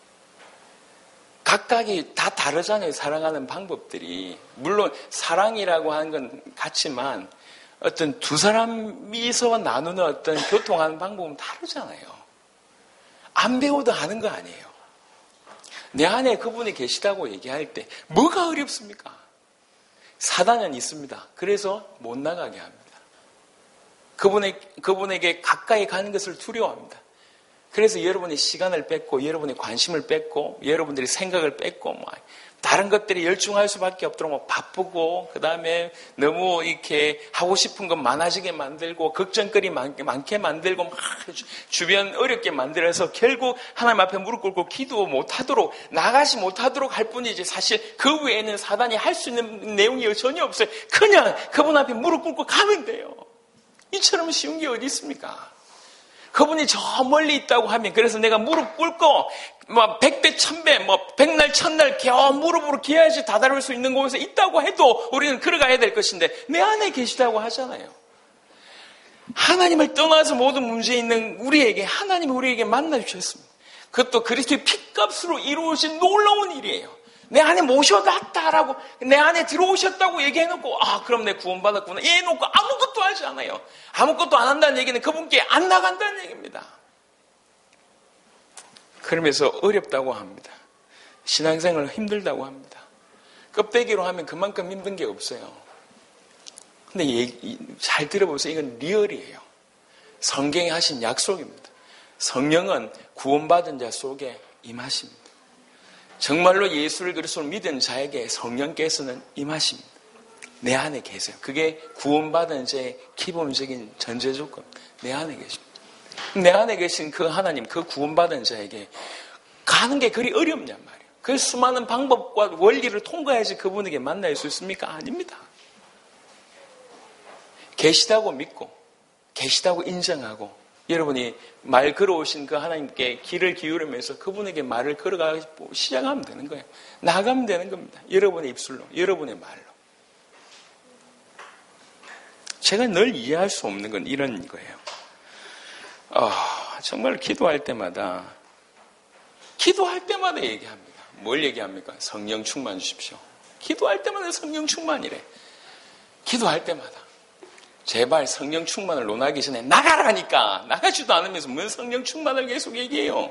각각이 다 다르잖아요. 사랑하는 방법들이. 물론 사랑이라고 하는 건 같지만 어떤 두 사람이서 나누는 어떤 교통하는 방법은 다르잖아요. 안 배워도 아는 거 아니에요. 내 안에 그분이 계시다고 얘기할 때 뭐가 어렵습니까? 사단은 있습니다. 그래서 못 나가게 합니다. 그분에, 그분에게 가까이 가는 것을 두려워합니다. 그래서 여러분의 시간을 뺏고 여러분의 관심을 뺏고 여러분들의 생각을 뺏고 뭐 다른 것들이 열중할 수밖에 없도록 뭐 바쁘고 그 다음에 너무 이렇게 하고 싶은 것 많아지게 만들고 걱정거리 많게, 많게 만들고 막 주변 어렵게 만들어서 결국 하나님 앞에 무릎 꿇고 기도 못하도록 나가지 못하도록 할 뿐이지 사실 그 외에는 사단이 할 수 있는 내용이 전혀 없어요. 그냥 그분 앞에 무릎 꿇고 가면 돼요. 이처럼 쉬운 게 어디 있습니까? 그분이 저 멀리 있다고 하면 그래서 내가 무릎 꿇고 뭐 백배 천배 뭐 백날 천날 겨우 무릎으로 기어야지 다다를 수 있는 곳에 있다고 해도 우리는 걸어가야 될 것인데 내 안에 계시다고 하잖아요. 하나님을 떠나서 모든 문제에 있는 우리에게 하나님이 우리에게 만나 주셨습니다. 그것도 그리스도의 핏값으로 이루어진 놀라운 일이에요. 내 안에 모셔놨다라고 내 안에 들어오셨다고 얘기해놓고 아 그럼 내 구원받았구나 얘해놓고 아무것도 하지 않아요. 아무것도 안 한다는 얘기는 그분께 안 나간다는 얘기입니다. 그러면서 어렵다고 합니다. 신앙생활 힘들다고 합니다. 껍데기로 하면 그만큼 힘든 게 없어요. 근데 얘기, 잘 들어보세요. 이건 리얼이에요. 성경에 하신 약속입니다. 성령은 구원받은 자 속에 임하십니다. 정말로 예수를 그리스도로 믿은 자에게 성령께서는 임하십니다. 내 안에 계세요. 그게 구원받은 자의 기본적인 전제 조건. 내 안에 계십니다. 내 안에 계신 그 하나님, 그 구원받은 자에게 가는 게 그리 어렵냔 말이에요. 그 수많은 방법과 원리를 통과해야지 그분에게 만날 수 있습니까? 아닙니다. 계시다고 믿고 계시다고 인정하고 여러분이 말 걸어오신 그 하나님께 귀를 기울이면서 그분에게 말을 걸어가기 시작하면 되는 거예요. 나가면 되는 겁니다. 여러분의 입술로, 여러분의 말로. 제가 늘 이해할 수 없는 건 이런 거예요. 아, 정말 기도할 때마다 기도할 때마다 얘기합니다. 뭘 얘기합니까? 성령 충만 주십시오. 기도할 때마다 성령 충만이래. 기도할 때마다. 제발 성령 충만을 논하기 전에 나가라니까. 나가지도 않으면서 뭔 성령 충만을 계속 얘기해요.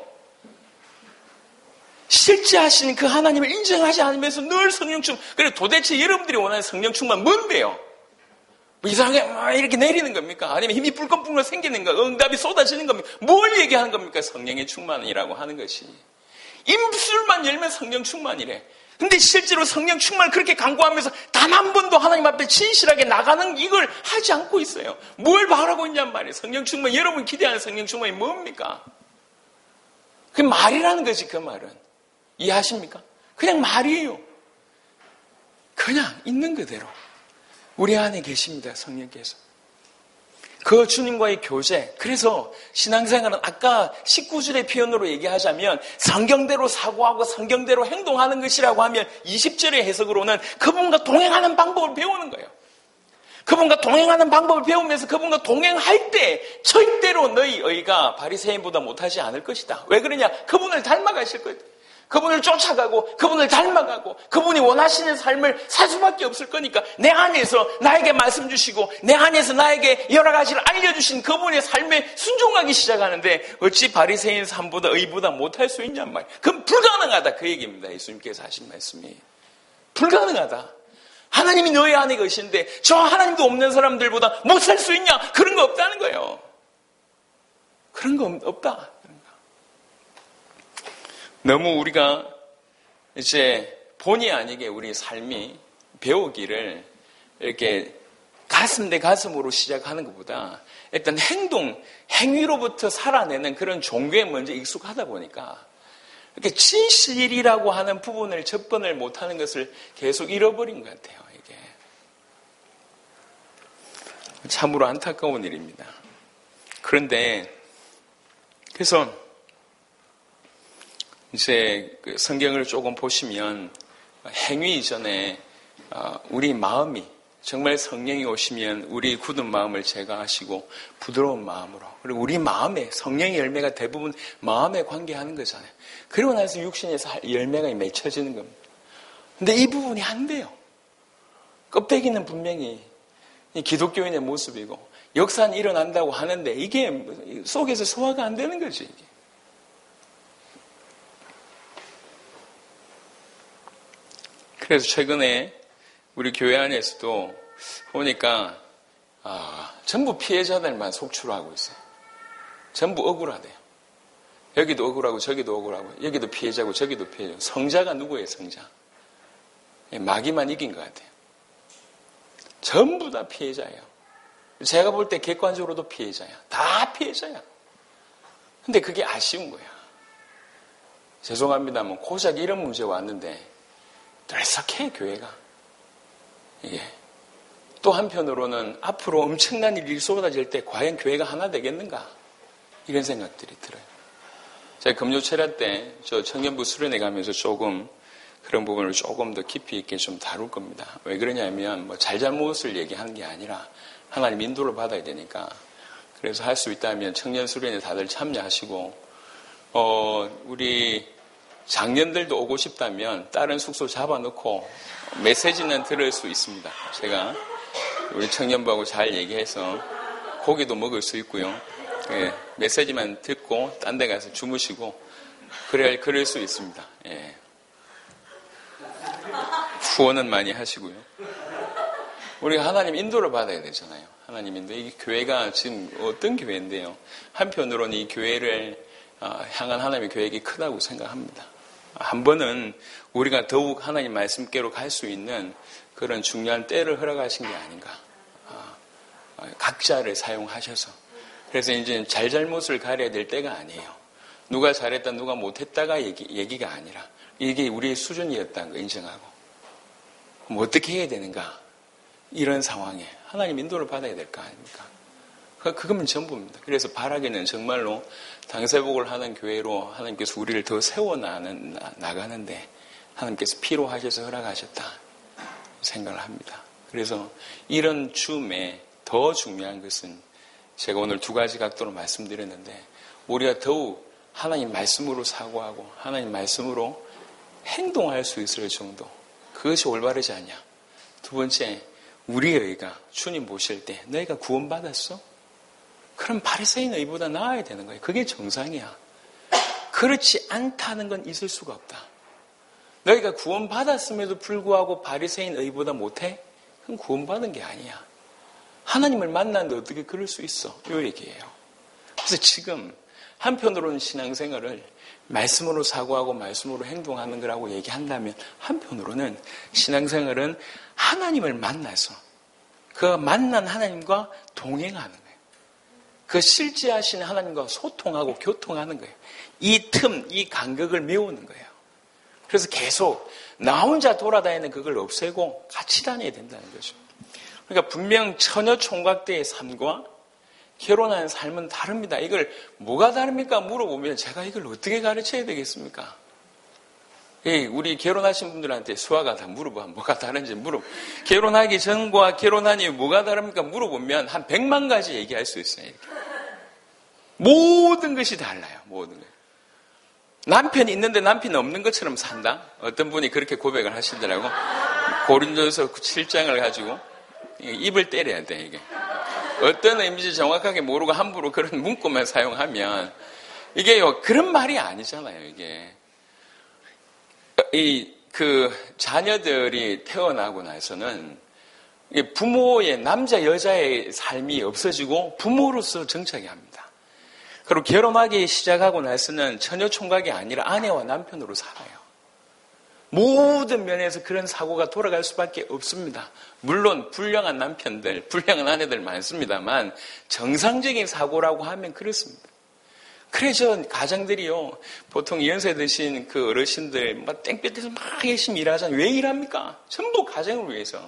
실제 하시는 그 하나님을 인정하지 않으면서 늘 성령 충만. 그래 도대체 여러분들이 원하는 성령 충만 뭔데요? 뭐 이상하게 막 이렇게 내리는 겁니까? 아니면 힘이 불끈불끈 생기는 거, 응답이 쏟아지는 겁니까? 뭘 얘기하는 겁니까? 성령의 충만이라고 하는 것이. 입술만 열면 성령 충만이래. 근데 실제로 성령 충만을 그렇게 강구하면서 단 한 번도 하나님 앞에 진실하게 나가는 이걸 하지 않고 있어요. 뭘 바라고 있냔 말이에요. 성령 충만, 여러분 기대하는 성령 충만이 뭡니까? 그 말이라는 거지, 그 말은. 이해하십니까? 그냥 말이에요. 그냥 있는 그대로. 우리 안에 계십니다, 성령께서. 그 주님과의 교제. 그래서 신앙생활은 아까 십구 절의 표현으로 얘기하자면 성경대로 사고하고 성경대로 행동하는 것이라고 하면 이십 절의 해석으로는 그분과 동행하는 방법을 배우는 거예요. 그분과 동행하는 방법을 배우면서 그분과 동행할 때 절대로 너희 의가 바리새인보다 못하지 않을 것이다. 왜 그러냐? 그분을 닮아가실 거예요. 그분을 쫓아가고 그분을 닮아가고 그분이 원하시는 삶을 살 수밖에 없을 거니까 내 안에서 나에게 말씀 주시고 내 안에서 나에게 여러 가지를 알려주신 그분의 삶에 순종하기 시작하는데 어찌 바리새인 삶보다 의보다 못할 수 있냔 말이에요. 그건 불가능하다 그 얘기입니다. 예수님께서 하신 말씀이. 불가능하다. 하나님이 너희 안에 계신데 저 하나님도 없는 사람들보다 못 살 수 있냐? 그런 거 없다는 거예요. 그런 거 없다. 너무 우리가 이제 본의 아니게 우리 삶이 배우기를 이렇게 가슴 대 가슴으로 시작하는 것보다 일단 행동, 행위로부터 살아내는 그런 종교에 먼저 익숙하다 보니까 이렇게 진실이라고 하는 부분을 접근을 못하는 것을 계속 잃어버린 것 같아요. 이게 참으로 안타까운 일입니다. 그런데 그래서 이제 그 성경을 조금 보시면 행위 이전에 우리 마음이 정말 성령이 오시면 우리 굳은 마음을 제거하시고 부드러운 마음으로 그리고 우리 마음에 성령의 열매가 대부분 마음에 관계하는 거잖아요. 그리고 나서 육신에서 열매가 맺혀지는 겁니다. 근데 이 부분이 안 돼요. 껍데기는 분명히 기독교인의 모습이고 역사는 일어난다고 하는데 이게 속에서 소화가 안 되는 거지. 이게. 그래서 최근에 우리 교회 안에서도 보니까 아, 전부 피해자들만 속출하고 있어요. 전부 억울하대요. 여기도 억울하고 저기도 억울하고 여기도 피해자고 저기도 피해자고 성자가 누구예요? 성자. 마귀만 이긴 것 같아요. 전부 다 피해자예요. 제가 볼 때 객관적으로도 피해자야. 다 피해자야. 근데 그게 아쉬운 거야. 죄송합니다만 고작 이런 문제 왔는데 들썩해 교회가. 이게 또 한편으로는 앞으로 엄청난 일이 쏟아질 때 과연 교회가 하나 되겠는가 이런 생각들이 들어요. 제가 금요철야 때 저 청년부 수련회 가면서 조금 그런 부분을 조금 더 깊이 있게 좀 다룰 겁니다. 왜 그러냐면 뭐 잘잘못을 얘기하는 게 아니라 하나님 인도를 받아야 되니까. 그래서 할 수 있다면 청년 수련회 다들 참여하시고 어 우리 장년들도 오고 싶다면 다른 숙소 잡아놓고 메시지는 들을 수 있습니다. 제가 우리 청년부하고 잘 얘기해서 고기도 먹을 수 있고요. 예, 메시지만 듣고 딴 데 가서 주무시고 그래야 그럴 수 있습니다. 예. 후원은 많이 하시고요. 우리가 하나님 인도를 받아야 되잖아요. 하나님 인도. 이 교회가 지금 어떤 교회인데요. 한편으로는 이 교회를 향한 하나님의 계획이 크다고 생각합니다. 한 번은 우리가 더욱 하나님 말씀께로 갈 수 있는 그런 중요한 때를 허락하신 게 아닌가. 각자를 사용하셔서. 그래서 이제 잘잘못을 가려야 될 때가 아니에요. 누가 잘했다 누가 못했다가 얘기, 얘기가 아니라 이게 우리의 수준이었다는 거 인정하고 그럼 어떻게 해야 되는가 이런 상황에 하나님 인도를 받아야 될 거 아닙니까? 그거면 전부입니다. 그래서 바라기는 정말로 당세복을 하는 교회로 하나님께서 우리를 더 세워나가는, 나가는데 하나님께서 피로 하셔서 허락하셨다 생각을 합니다. 그래서 이런 줌에 더 중요한 것은 제가 오늘 두 가지 각도로 말씀드렸는데 우리가 더욱 하나님 말씀으로 사고하고 하나님 말씀으로 행동할 수 있을 정도 그 그것이 올바르지 않냐. 두 번째, 우리의 의가 주님 보실 때 너희가 구원받았어? 그럼 바리새인 의보다 나아야 되는 거예요. 그게 정상이야. 그렇지 않다는 건 있을 수가 없다. 너희가 구원받았음에도 불구하고 바리새인 의보다 못해? 그건 구원받은 게 아니야. 하나님을 만났는데 어떻게 그럴 수 있어? 이 얘기예요. 그래서 지금 한편으로는 신앙생활을 말씀으로 사고하고 말씀으로 행동하는 거라고 얘기한다면 한편으로는 신앙생활은 하나님을 만나서 그 만난 하나님과 동행하는 거예요. 그 실제하시는 하나님과 소통하고 교통하는 거예요. 이 틈, 이 간격을 메우는 거예요. 그래서 계속 나 혼자 돌아다니는 그걸 없애고 같이 다녀야 된다는 거죠. 그러니까 분명 처녀 총각대의 삶과 결혼하는 삶은 다릅니다. 이걸 뭐가 다릅니까? 물어보면 제가 이걸 어떻게 가르쳐야 되겠습니까? 우리 결혼하신 분들한테 수아가 다 물어봐. 뭐가 다른지 물어봐. 결혼하기 전과 결혼한 이후 뭐가 다릅니까? 물어보면 한 백만 가지 얘기할 수 있어요. 이렇게. 모든 것이 달라요. 모든 것. 남편이 있는데 남편이 없는 것처럼 산다? 어떤 분이 그렇게 고백을 하시더라고. 고린도서 칠 장을 가지고 입을 때려야 돼, 이게. 어떤 의미인지 정확하게 모르고 함부로 그런 문구만 사용하면 이게요, 그런 말이 아니잖아요, 이게. 이, 그, 자녀들이 태어나고 나서는 부모의, 남자, 여자의 삶이 없어지고 부모로서 정착이 합니다. 그리고 결혼하기 시작하고 나서는 처녀 총각이 아니라 아내와 남편으로 살아요. 모든 면에서 그런 사고가 돌아갈 수밖에 없습니다. 물론 불량한 남편들, 불량한 아내들 많습니다만 정상적인 사고라고 하면 그렇습니다. 그래서 가장들이요, 보통 연세 드신 그 어르신들 막 땡볕에서 막 열심히 일하잖아요. 왜 일합니까? 전부 가정을 위해서.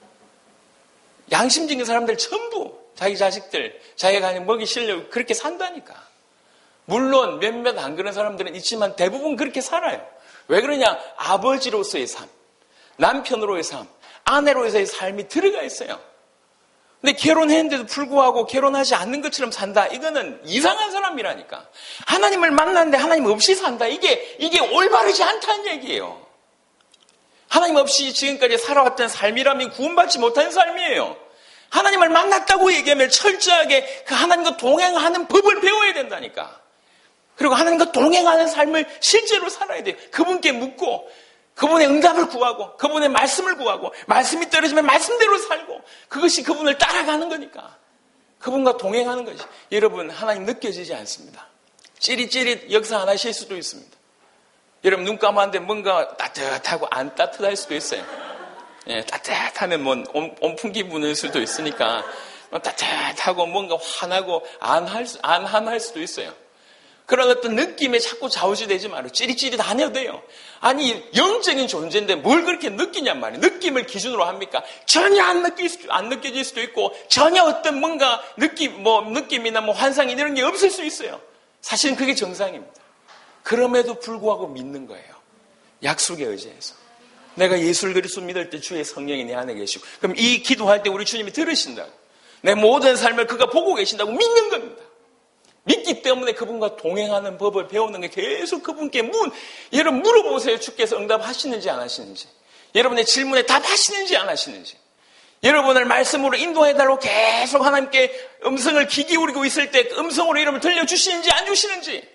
양심적인 사람들 전부 자기 자식들, 자기가 그냥 먹이 실려고 그렇게 산다니까. 물론 몇몇 안 그런 사람들은 있지만 대부분 그렇게 살아요. 왜 그러냐? 아버지로서의 삶, 남편으로의 삶, 아내로서의 삶이 들어가 있어요. 근데 결혼했는데도 불구하고 결혼하지 않는 것처럼 산다. 이거는 이상한 사람이라니까. 하나님을 만났는데 하나님 없이 산다. 이게, 이게 올바르지 않다는 얘기예요. 하나님 없이 지금까지 살아왔던 삶이라면 구원받지 못한 삶이에요. 하나님을 만났다고 얘기하면 철저하게 그 하나님과 동행하는 법을 배워야 된다니까. 그리고 하나님과 동행하는 삶을 실제로 살아야 돼요. 그분께 묻고 그분의 응답을 구하고 그분의 말씀을 구하고 말씀이 떨어지면 말씀대로 살고 그것이 그분을 따라가는 거니까. 그분과 동행하는 것이. 여러분, 하나님 느껴지지 않습니다. 찌릿찌릿 역사 안 하실 수도 있습니다. 여러분, 눈 감았는데 뭔가 따뜻하고 안 따뜻할 수도 있어요. 예, 따뜻하면 뭐 온풍기 부는 수도 있으니까 따뜻하고 뭔가 화나고 안할 안한할 수도 있어요. 그런 어떤 느낌에 자꾸 좌우지되지 말고 찌릿찌릿 안 해도 돼요. 아니, 영적인 존재인데 뭘 그렇게 느끼냔 말이에요. 느낌을 기준으로 합니까? 전혀 안 느낄 수, 안 느껴질 수도 있고 전혀 어떤 뭔가 느낌, 뭐 느낌이나 뭐 환상이 이런 게 없을 수 있어요. 사실은 그게 정상입니다. 그럼에도 불구하고 믿는 거예요. 약속에 의지해서. 내가 예수를 그리스도 믿을 때 주의 성령이 내 안에 계시고, 그럼 이 기도할 때 우리 주님이 들으신다고, 내 모든 삶을 그가 보고 계신다고 믿는 겁니다. 믿기 때문에 그분과 동행하는 법을 배우는 게 계속 그분께 문, 여러분 물어보세요. 주께서 응답하시는지 안 하시는지. 여러분의 질문에 답하시는지 안 하시는지. 여러분을 말씀으로 인도해달라고 계속 하나님께 음성을 귀 기울이고 있을 때 음성으로 여러분 들려주시는지 안 주시는지.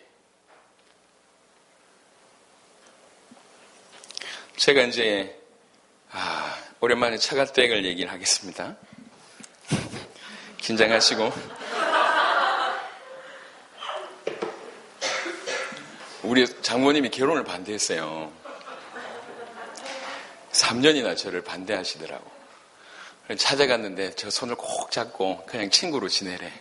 제가 이제 아, 오랜만에 처갓댁을 얘기를 하겠습니다. 긴장하시고. 우리 장모님이 결혼을 반대했어요. 삼 년이나 저를 반대하시더라고. 찾아갔는데 저 손을 꼭 잡고 그냥 친구로 지내래.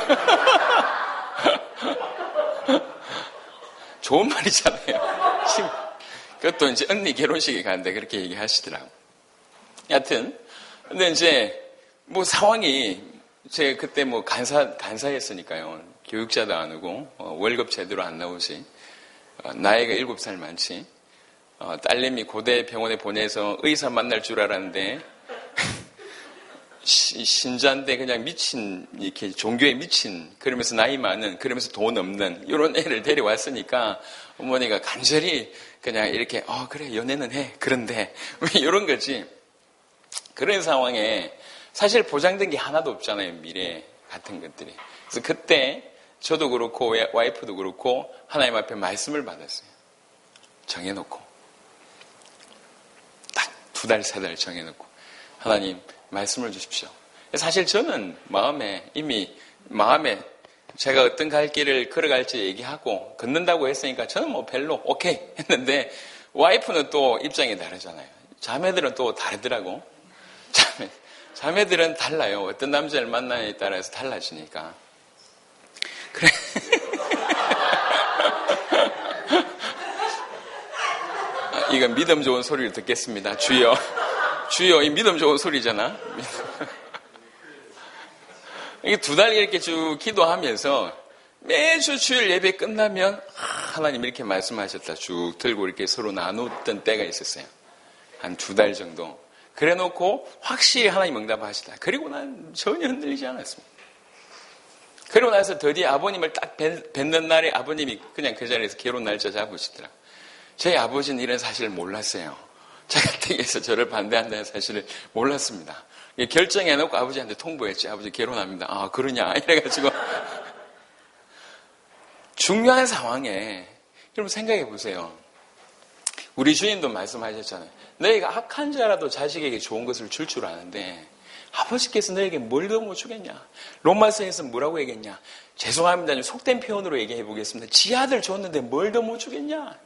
좋은 말이잖아요. 친구. 그것도 이제 언니 결혼식에 가는데 그렇게 얘기하시더라고. 여하튼, 근데 이제 뭐 상황이 제가 그때 뭐 간사, 간사였으니까요. 교육자도 안 오고, 어, 월급 제대로 안 나오지. 어, 나이가 일곱 살 많지. 어, 딸내미 고대 병원에 보내서 의사 만날 줄 알았는데 신자인데 그냥 미친, 이렇게 종교에 미친, 그러면서 나이 많은, 그러면서 돈 없는, 이런 애를 데려왔으니까 어머니가 간절히 그냥 이렇게, 어, 그래, 연애는 해. 그런데, 이런 거지. 그런 상황에 사실 보장된 게 하나도 없잖아요. 미래 같은 것들이. 그래서 그때 저도 그렇고, 와이프도 그렇고, 하나님 앞에 말씀을 받았어요. 정해놓고. 딱 두 달, 세 달 정해놓고. 하나님, 말씀을 주십시오. 사실 저는 마음에 이미 마음에 제가 어떤 갈 길을 걸어갈지 얘기하고 걷는다고 했으니까 저는 뭐 별로 오케이 했는데 와이프는 또 입장이 다르잖아요. 자매들은 또 다르더라고. 자매, 자매들은 달라요. 어떤 남자를 만나냐에 따라서 달라지니까. 그래. 이건 믿음 좋은 소리를 듣겠습니다. 주여. 주여, 이 믿음 좋은 소리잖아. 이게 두 달 이렇게 쭉 기도하면서 매주 주일 예배 끝나면 하나님 이렇게 말씀하셨다 쭉 들고 이렇게 서로 나눴던 때가 있었어요. 한 두 달 정도. 그래 놓고 확실히 하나님 응답하시다. 그리고 난 전혀 흔들리지 않았습니다. 그리고 나서 드디어 아버님을 딱 뵙는 날에 아버님이 그냥 그 자리에서 결혼 날짜 잡으시더라. 저희 아버지는 이런 사실을 몰랐어요. 자가택에서 저를 반대한다는 사실을 몰랐습니다. 결정해놓고 아버지한테 통보했지. 아버지 결혼합니다. 아, 그러냐? 이래가지고. 중요한 상황에, 여러분 생각해 보세요. 우리 주님도 말씀하셨잖아요. 너희가 악한 자라도 자식에게 좋은 것을 줄 줄 아는데, 아버지께서 너에게 뭘 더 못 주겠냐? 로마서에서 뭐라고 얘기했냐? 죄송합니다. 속된 표현으로 얘기해 보겠습니다. 지 아들 줬는데 뭘 더 못 주겠냐?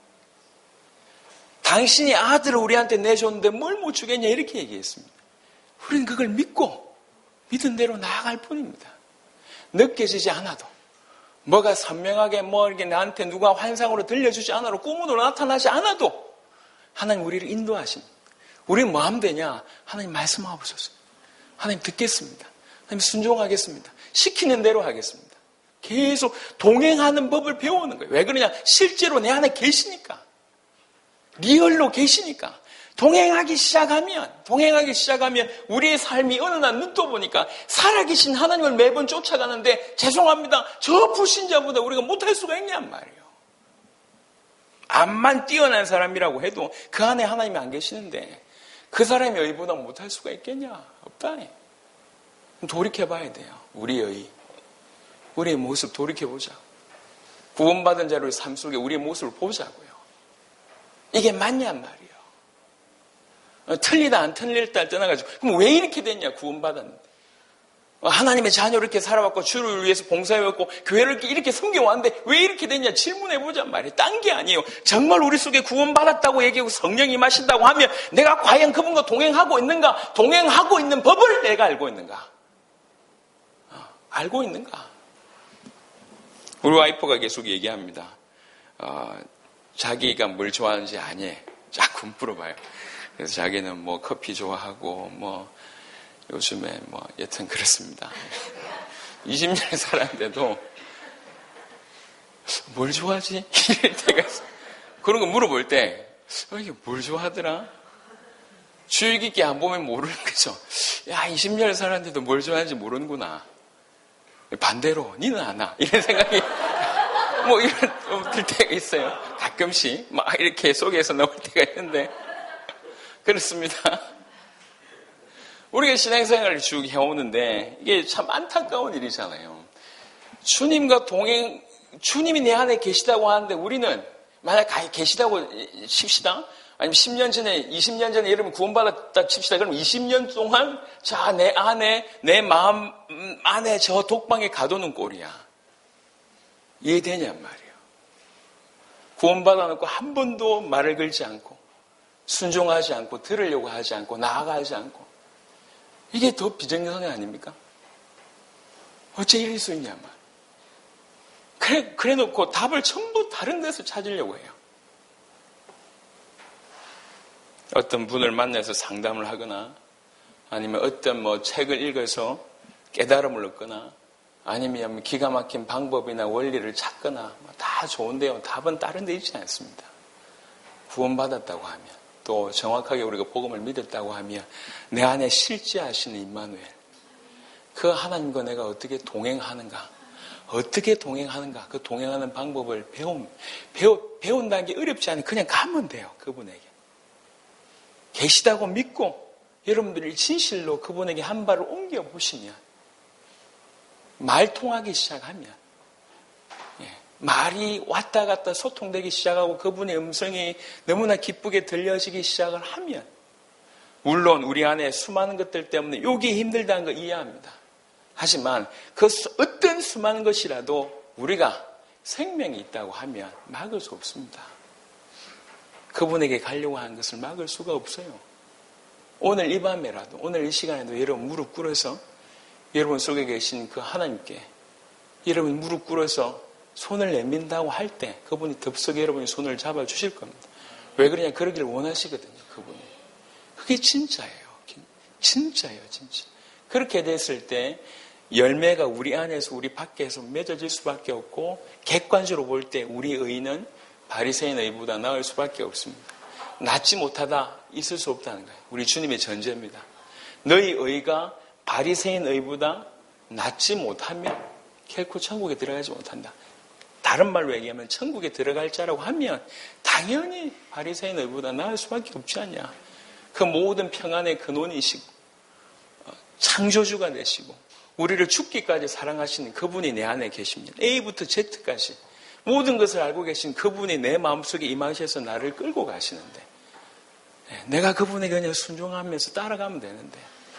당신이 아들을 우리한테 내줬는데 뭘 못 주겠냐 이렇게 얘기했습니다. 우리는 그걸 믿고 믿은 대로 나아갈 뿐입니다. 느껴지지 않아도 뭐가 선명하게 뭐 이렇게 나한테 누가 환상으로 들려주지 않아도 꿈으로 나타나지 않아도 하나님 우리를 인도하십니다. 우리는 뭐 하면 되냐? 하나님 말씀하옵소서. 하나님 듣겠습니다. 하나님 순종하겠습니다. 시키는 대로 하겠습니다. 계속 동행하는 법을 배우는 거예요. 왜 그러냐? 실제로 내 안에 계시니까. 리얼로 계시니까. 동행하기 시작하면, 동행하기 시작하면 우리의 삶이 어느 날 눈 떠보니까 살아계신 하나님을 매번 쫓아가는데 죄송합니다. 저 불신자보다 우리가 못할 수가 있냔 말이에요. 암만 뛰어난 사람이라고 해도 그 안에 하나님이 안 계시는데 그 사람의 의보다 못할 수가 있겠냐? 없다. 돌이켜봐야 돼요. 우리의 의. 우리의 모습 돌이켜보자. 구원받은 자로의 삶 속에 우리의 모습을 보자고요. 이게 맞냔 말이에요. 틀리다 안 틀릴 때 떠나가지고 그럼 왜 이렇게 됐냐? 구원받았는데 하나님의 자녀로 이렇게 살아왔고 주를 위해서 봉사해왔고 교회를 이렇게, 이렇게 섬겨왔는데 왜 이렇게 됐냐? 질문해보자 말이에요. 딴 게 아니에요. 정말 우리 속에 구원받았다고 얘기하고 성령이 임하신다고 하면 내가 과연 그분과 동행하고 있는가? 동행하고 있는 법을 내가 알고 있는가? 어, 알고 있는가? 우리 와이프가 계속 얘기합니다. 어, 자기가 뭘 좋아하는지 아니. 자꾸 물어봐요. 그래서 자기는 뭐 커피 좋아하고 뭐 요즘에 뭐 여튼 그렇습니다. 이십 년 살았는데도 뭘 좋아하지? 이럴 때가 있어요. 그런 거 물어볼 때 어, 이게 뭘 좋아하더라? 주의 깊게 안 보면 모르는 거죠. 야, 이십 년을 살았는데도 뭘 좋아하는지 모르는구나. 반대로 니는 아나 이런 생각이 뭐 이런 들 때가 있어요. 가끔씩 막 이렇게 속에서 나올 때가 있는데 그렇습니다. 우리가 신앙생활을 쭉 해오는데 이게 참 안타까운 일이잖아요. 주님과 동행, 주님이 내 안에 계시다고 하는데 우리는 만약 계시다고 칩시다. 아니면 십 년 전에, 이십 년 전에 여러분 구원받았다 칩시다. 그럼 이십 년 동안 자, 내 안에, 내 마음 안에 저 독방에 가두는 꼴이야. 이해되냔 말이에요. 구원받아놓고 한 번도 말을 걸지 않고 순종하지 않고 들으려고 하지 않고 나아가지 않고 이게 더 비정상이 아닙니까? 어째 이럴 수 있냐 말. 그래, 그래 놓고 답을 전부 다른 데서 찾으려고 해요. 어떤 분을 만나서 상담을 하거나 아니면 어떤 뭐 책을 읽어서 깨달음을 얻거나 아니면 기가 막힌 방법이나 원리를 찾거나 다 좋은데요. 답은 다른 데 있지 않습니다. 구원받았다고 하면 또 정확하게 우리가 복음을 믿었다고 하면 내 안에 실제하시는 임마누엘 그 하나님과 내가 어떻게 동행하는가, 어떻게 동행하는가, 그 동행하는 방법을 배움, 배우, 배운다는 게 어렵지 않아요. 그냥 가면 돼요. 그분에게. 계시다고 믿고 여러분들이 진실로 그분에게 한 발을 옮겨보시면, 말 통하기 시작하면, 예, 말이 왔다 갔다 소통되기 시작하고 그분의 음성이 너무나 기쁘게 들려지기 시작을 하면, 물론 우리 안에 수많은 것들 때문에 요기 힘들다는 거 이해합니다. 하지만 그 어떤 수많은 것이라도 우리가 생명이 있다고 하면 막을 수 없습니다. 그분에게 가려고 하는 것을 막을 수가 없어요. 오늘 이 밤에라도, 오늘 이 시간에도 여러분 무릎 꿇어서 여러분 속에 계신 그 하나님께 여러분 무릎 꿇어서 손을 내민다고 할 때 그분이 덥석 여러분의 손을 잡아주실 겁니다. 왜 그러냐? 그러기를 원하시거든요. 그분이. 그게 진짜예요. 진짜예요. 진짜. 그렇게 됐을 때 열매가 우리 안에서 우리 밖에서 맺어질 수밖에 없고, 객관적으로 볼 때 우리 의는 바리새인 의보다 나을 수밖에 없습니다. 낫지 못하다 있을 수 없다는 거예요. 우리 주님의 전제입니다. 너희 의가 바리새인 의보다 낫지 못하면 결코 천국에 들어가지 못한다. 다른 말로 얘기하면 천국에 들어갈 자라고 하면 당연히 바리새인 의보다 나을 수밖에 없지 않냐. 그 모든 평안의 근원이시고 창조주가 되시고 우리를 죽기까지 사랑하시는 그분이 내 안에 계십니다. A부터 Z까지 모든 것을 알고 계신 그분이 내 마음속에 임하셔서 나를 끌고 가시는데, 내가 그분에게 그냥 순종하면서 따라가면 되는데,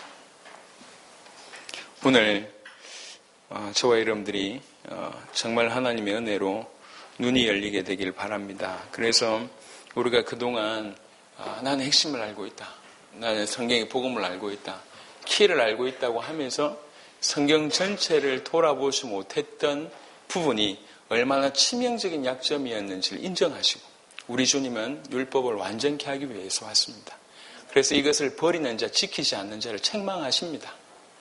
오늘 저와 여러분들이 정말 하나님의 은혜로 눈이 열리게 되길 바랍니다. 그래서 우리가 그동안 나는 핵심을 알고 있다, 나는 성경의 복음을 알고 있다, 키를 알고 있다고 하면서 성경 전체를 돌아보지 못했던 부분이 얼마나 치명적인 약점이었는지를 인정하시고, 우리 주님은 율법을 완전케 하기 위해서 왔습니다. 그래서 이것을 버리는 자, 지키지 않는 자를 책망하십니다.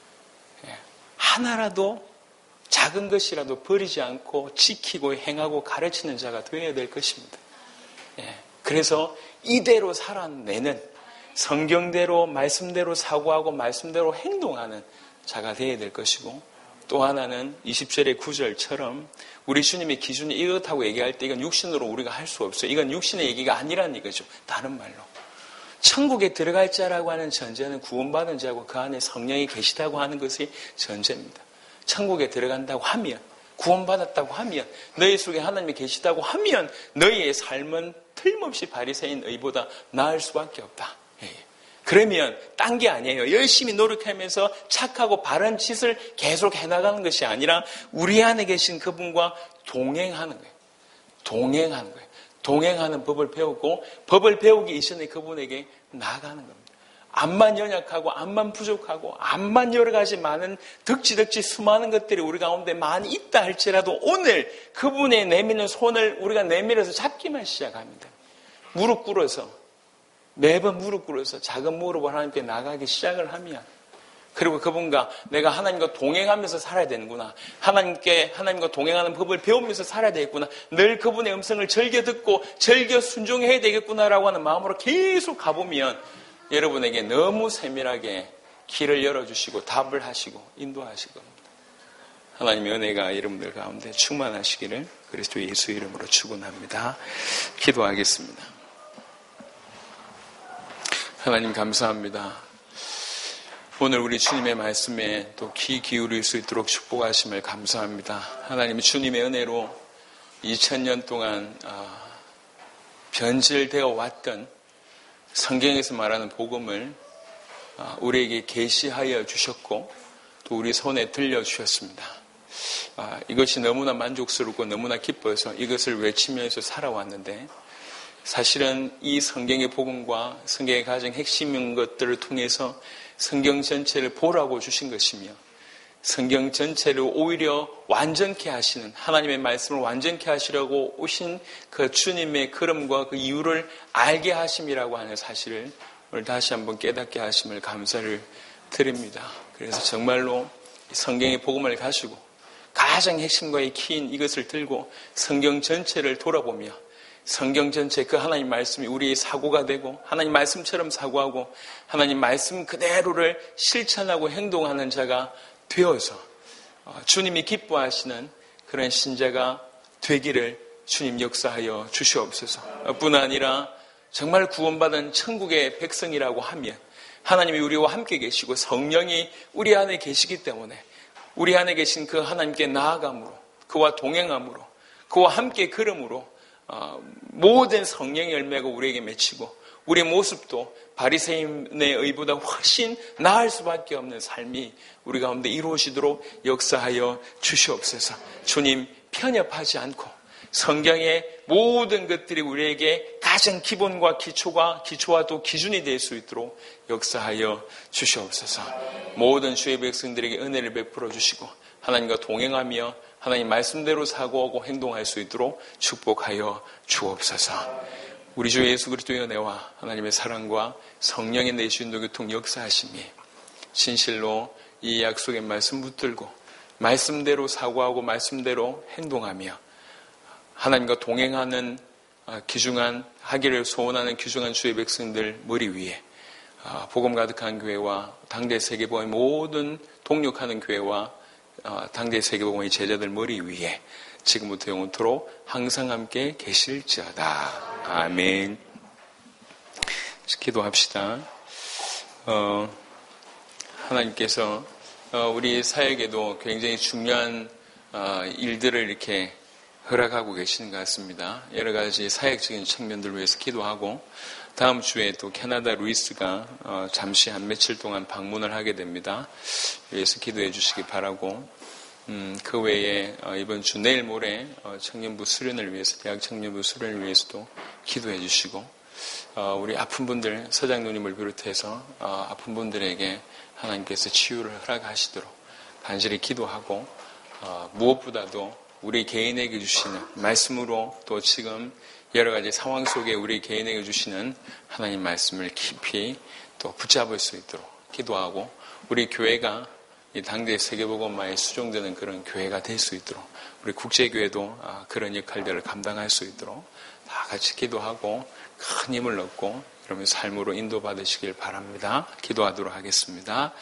하나라도 작은 것이라도 버리지 않고 지키고 행하고 가르치는 자가 되어야 될 것입니다. 그래서 이대로 살아내는, 성경대로 말씀대로 사고하고 말씀대로 행동하는 자가 되어야 될 것이고, 또 하나는 이십 절의 구절처럼 우리 주님의 기준이 이렇다고 얘기할 때 이건 육신으로 우리가 할 수 없어요. 이건 육신의 얘기가 아니라는 얘기죠. 다른 말로 천국에 들어갈 자라고 하는 전제는 구원받은 자고 그 안에 성령이 계시다고 하는 것이 전제입니다. 천국에 들어간다고 하면, 구원받았다고 하면, 너희 속에 하나님이 계시다고 하면 너희의 삶은 틀림없이 바리새인 의보다 나을 수밖에 없다. 그러면 딴 게 아니에요. 열심히 노력하면서 착하고 바른 짓을 계속 해나가는 것이 아니라 우리 안에 계신 그분과 동행하는 거예요. 동행하는 거예요. 동행하는 법을 배우고, 법을 배우기 이전에 그분에게 나아가는 겁니다. 암만 연약하고 암만 부족하고 암만 여러 가지 많은 덕지덕지 수많은 것들이 우리 가운데 많이 있다 할지라도 오늘 그분의 내미는 손을 우리가 내밀어서 잡기만 시작합니다. 무릎 꿇어서, 매번 무릎 꿇어서 작은 무릎을 하나님께 나가기 시작을 하면, 그리고 그분과 내가 하나님과 동행하면서 살아야 되는구나, 하나님께 하나님과 동행하는 법을 배우면서 살아야 되겠구나, 늘 그분의 음성을 즐겨 듣고 즐겨 순종해야 되겠구나라고 하는 마음으로 계속 가보면 여러분에게 너무 세밀하게 길을 열어주시고 답을 하시고 인도하실 겁니다. 하나님의 은혜가 여러분들 가운데 충만하시기를 그리스도 예수 이름으로 축원합니다. 기도하겠습니다. 하나님 감사합니다. 오늘 우리 주님의 말씀에 또 귀 기울일 수 있도록 축복하심을 감사합니다. 하나님 주님의 은혜로 이천 년 동안 변질되어 왔던 성경에서 말하는 복음을 우리에게 계시하여 주셨고 또 우리 손에 들려주셨습니다. 이것이 너무나 만족스럽고 너무나 기뻐서 이것을 외치면서 살아왔는데, 사실은 이 성경의 복음과 성경의 가장 핵심인 것들을 통해서 성경 전체를 보라고 주신 것이며, 성경 전체를 오히려 완전케 하시는, 하나님의 말씀을 완전케 하시려고 오신 그 주님의 걸음과 그 이유를 알게 하심이라고 하는 사실을 오늘 다시 한번 깨닫게 하심을 감사를 드립니다. 그래서 정말로 성경의 복음을 가지고 가장 핵심과의 키인 이것을 들고 성경 전체를 돌아보며 성경 전체 그 하나님 말씀이 우리의 사고가 되고 하나님 말씀처럼 사고하고 하나님 말씀 그대로를 실천하고 행동하는 자가 되어서 주님이 기뻐하시는 그런 신자가 되기를 주님 역사하여 주시옵소서. 뿐 아니라 정말 구원받은 천국의 백성이라고 하면 하나님이 우리와 함께 계시고 성령이 우리 안에 계시기 때문에 우리 안에 계신 그 하나님께 나아감으로, 그와 동행함으로, 그와 함께 걸음으로 모든 성령의 열매가 우리에게 맺히고 우리의 모습도 바리새인의 의보다 훨씬 나을 수밖에 없는 삶이 우리 가운데 이루어지도록 역사하여 주시옵소서. 주님, 편협하지 않고 성경의 모든 것들이 우리에게 가장 기본과 기초가 기초와 또 기준이 될 수 있도록 역사하여 주시옵소서. 모든 주의 백성들에게 은혜를 베풀어 주시고 하나님과 동행하며 하나님 말씀대로 사고하고 행동할 수 있도록 축복하여 주옵소서. 우리 주 예수 그리스도의 은혜와 하나님의 사랑과 성령의 내주신 교통 역사하심이 진실로 이 약속의 말씀 붙들고 말씀대로 사고하고 말씀대로 행동하며 하나님과 동행하는 귀중한 하기를 소원하는 귀중한 주의 백성들 머리 위에 복음 가득한 교회와 당대 세계복음의 모든 동력하는 교회와 당대 세계복음의 제자들 머리 위에 지금부터 영원토록 항상 함께 계실지어다. 아멘. 기도합시다. 어, 하나님께서 어, 우리 사역에도 굉장히 중요한 어, 일들을 이렇게 허락하고 계시는 것 같습니다. 여러 가지 사역적인 측면들을 위해서 기도하고 다음 주에 또 캐나다 루이스가 어, 잠시 한 며칠 동안 방문을 하게 됩니다. 위해서 기도해 주시기 바라고 음, 그 외에 어, 이번 주 내일 모레 어, 청년부 수련을 위해서 대학 청년부 수련을 위해서도 기도해 주시고 어, 우리 아픈 분들 서장 누님을 비롯해서 어, 아픈 분들에게 하나님께서 치유를 허락하시도록 간절히 기도하고 어, 무엇보다도 우리 개인에게 주시는 말씀으로 또 지금 여러 가지 상황 속에 우리 개인에게 주시는 하나님 말씀을 깊이 또 붙잡을 수 있도록 기도하고 우리 교회가 이 당대 세계복음화에 수종되는 그런 교회가 될 수 있도록 우리 국제교회도 그런 역할들을 감당할 수 있도록 다 같이 기도하고 큰 힘을 얻고 여러분의 삶으로 인도받으시길 바랍니다. 기도하도록 하겠습니다.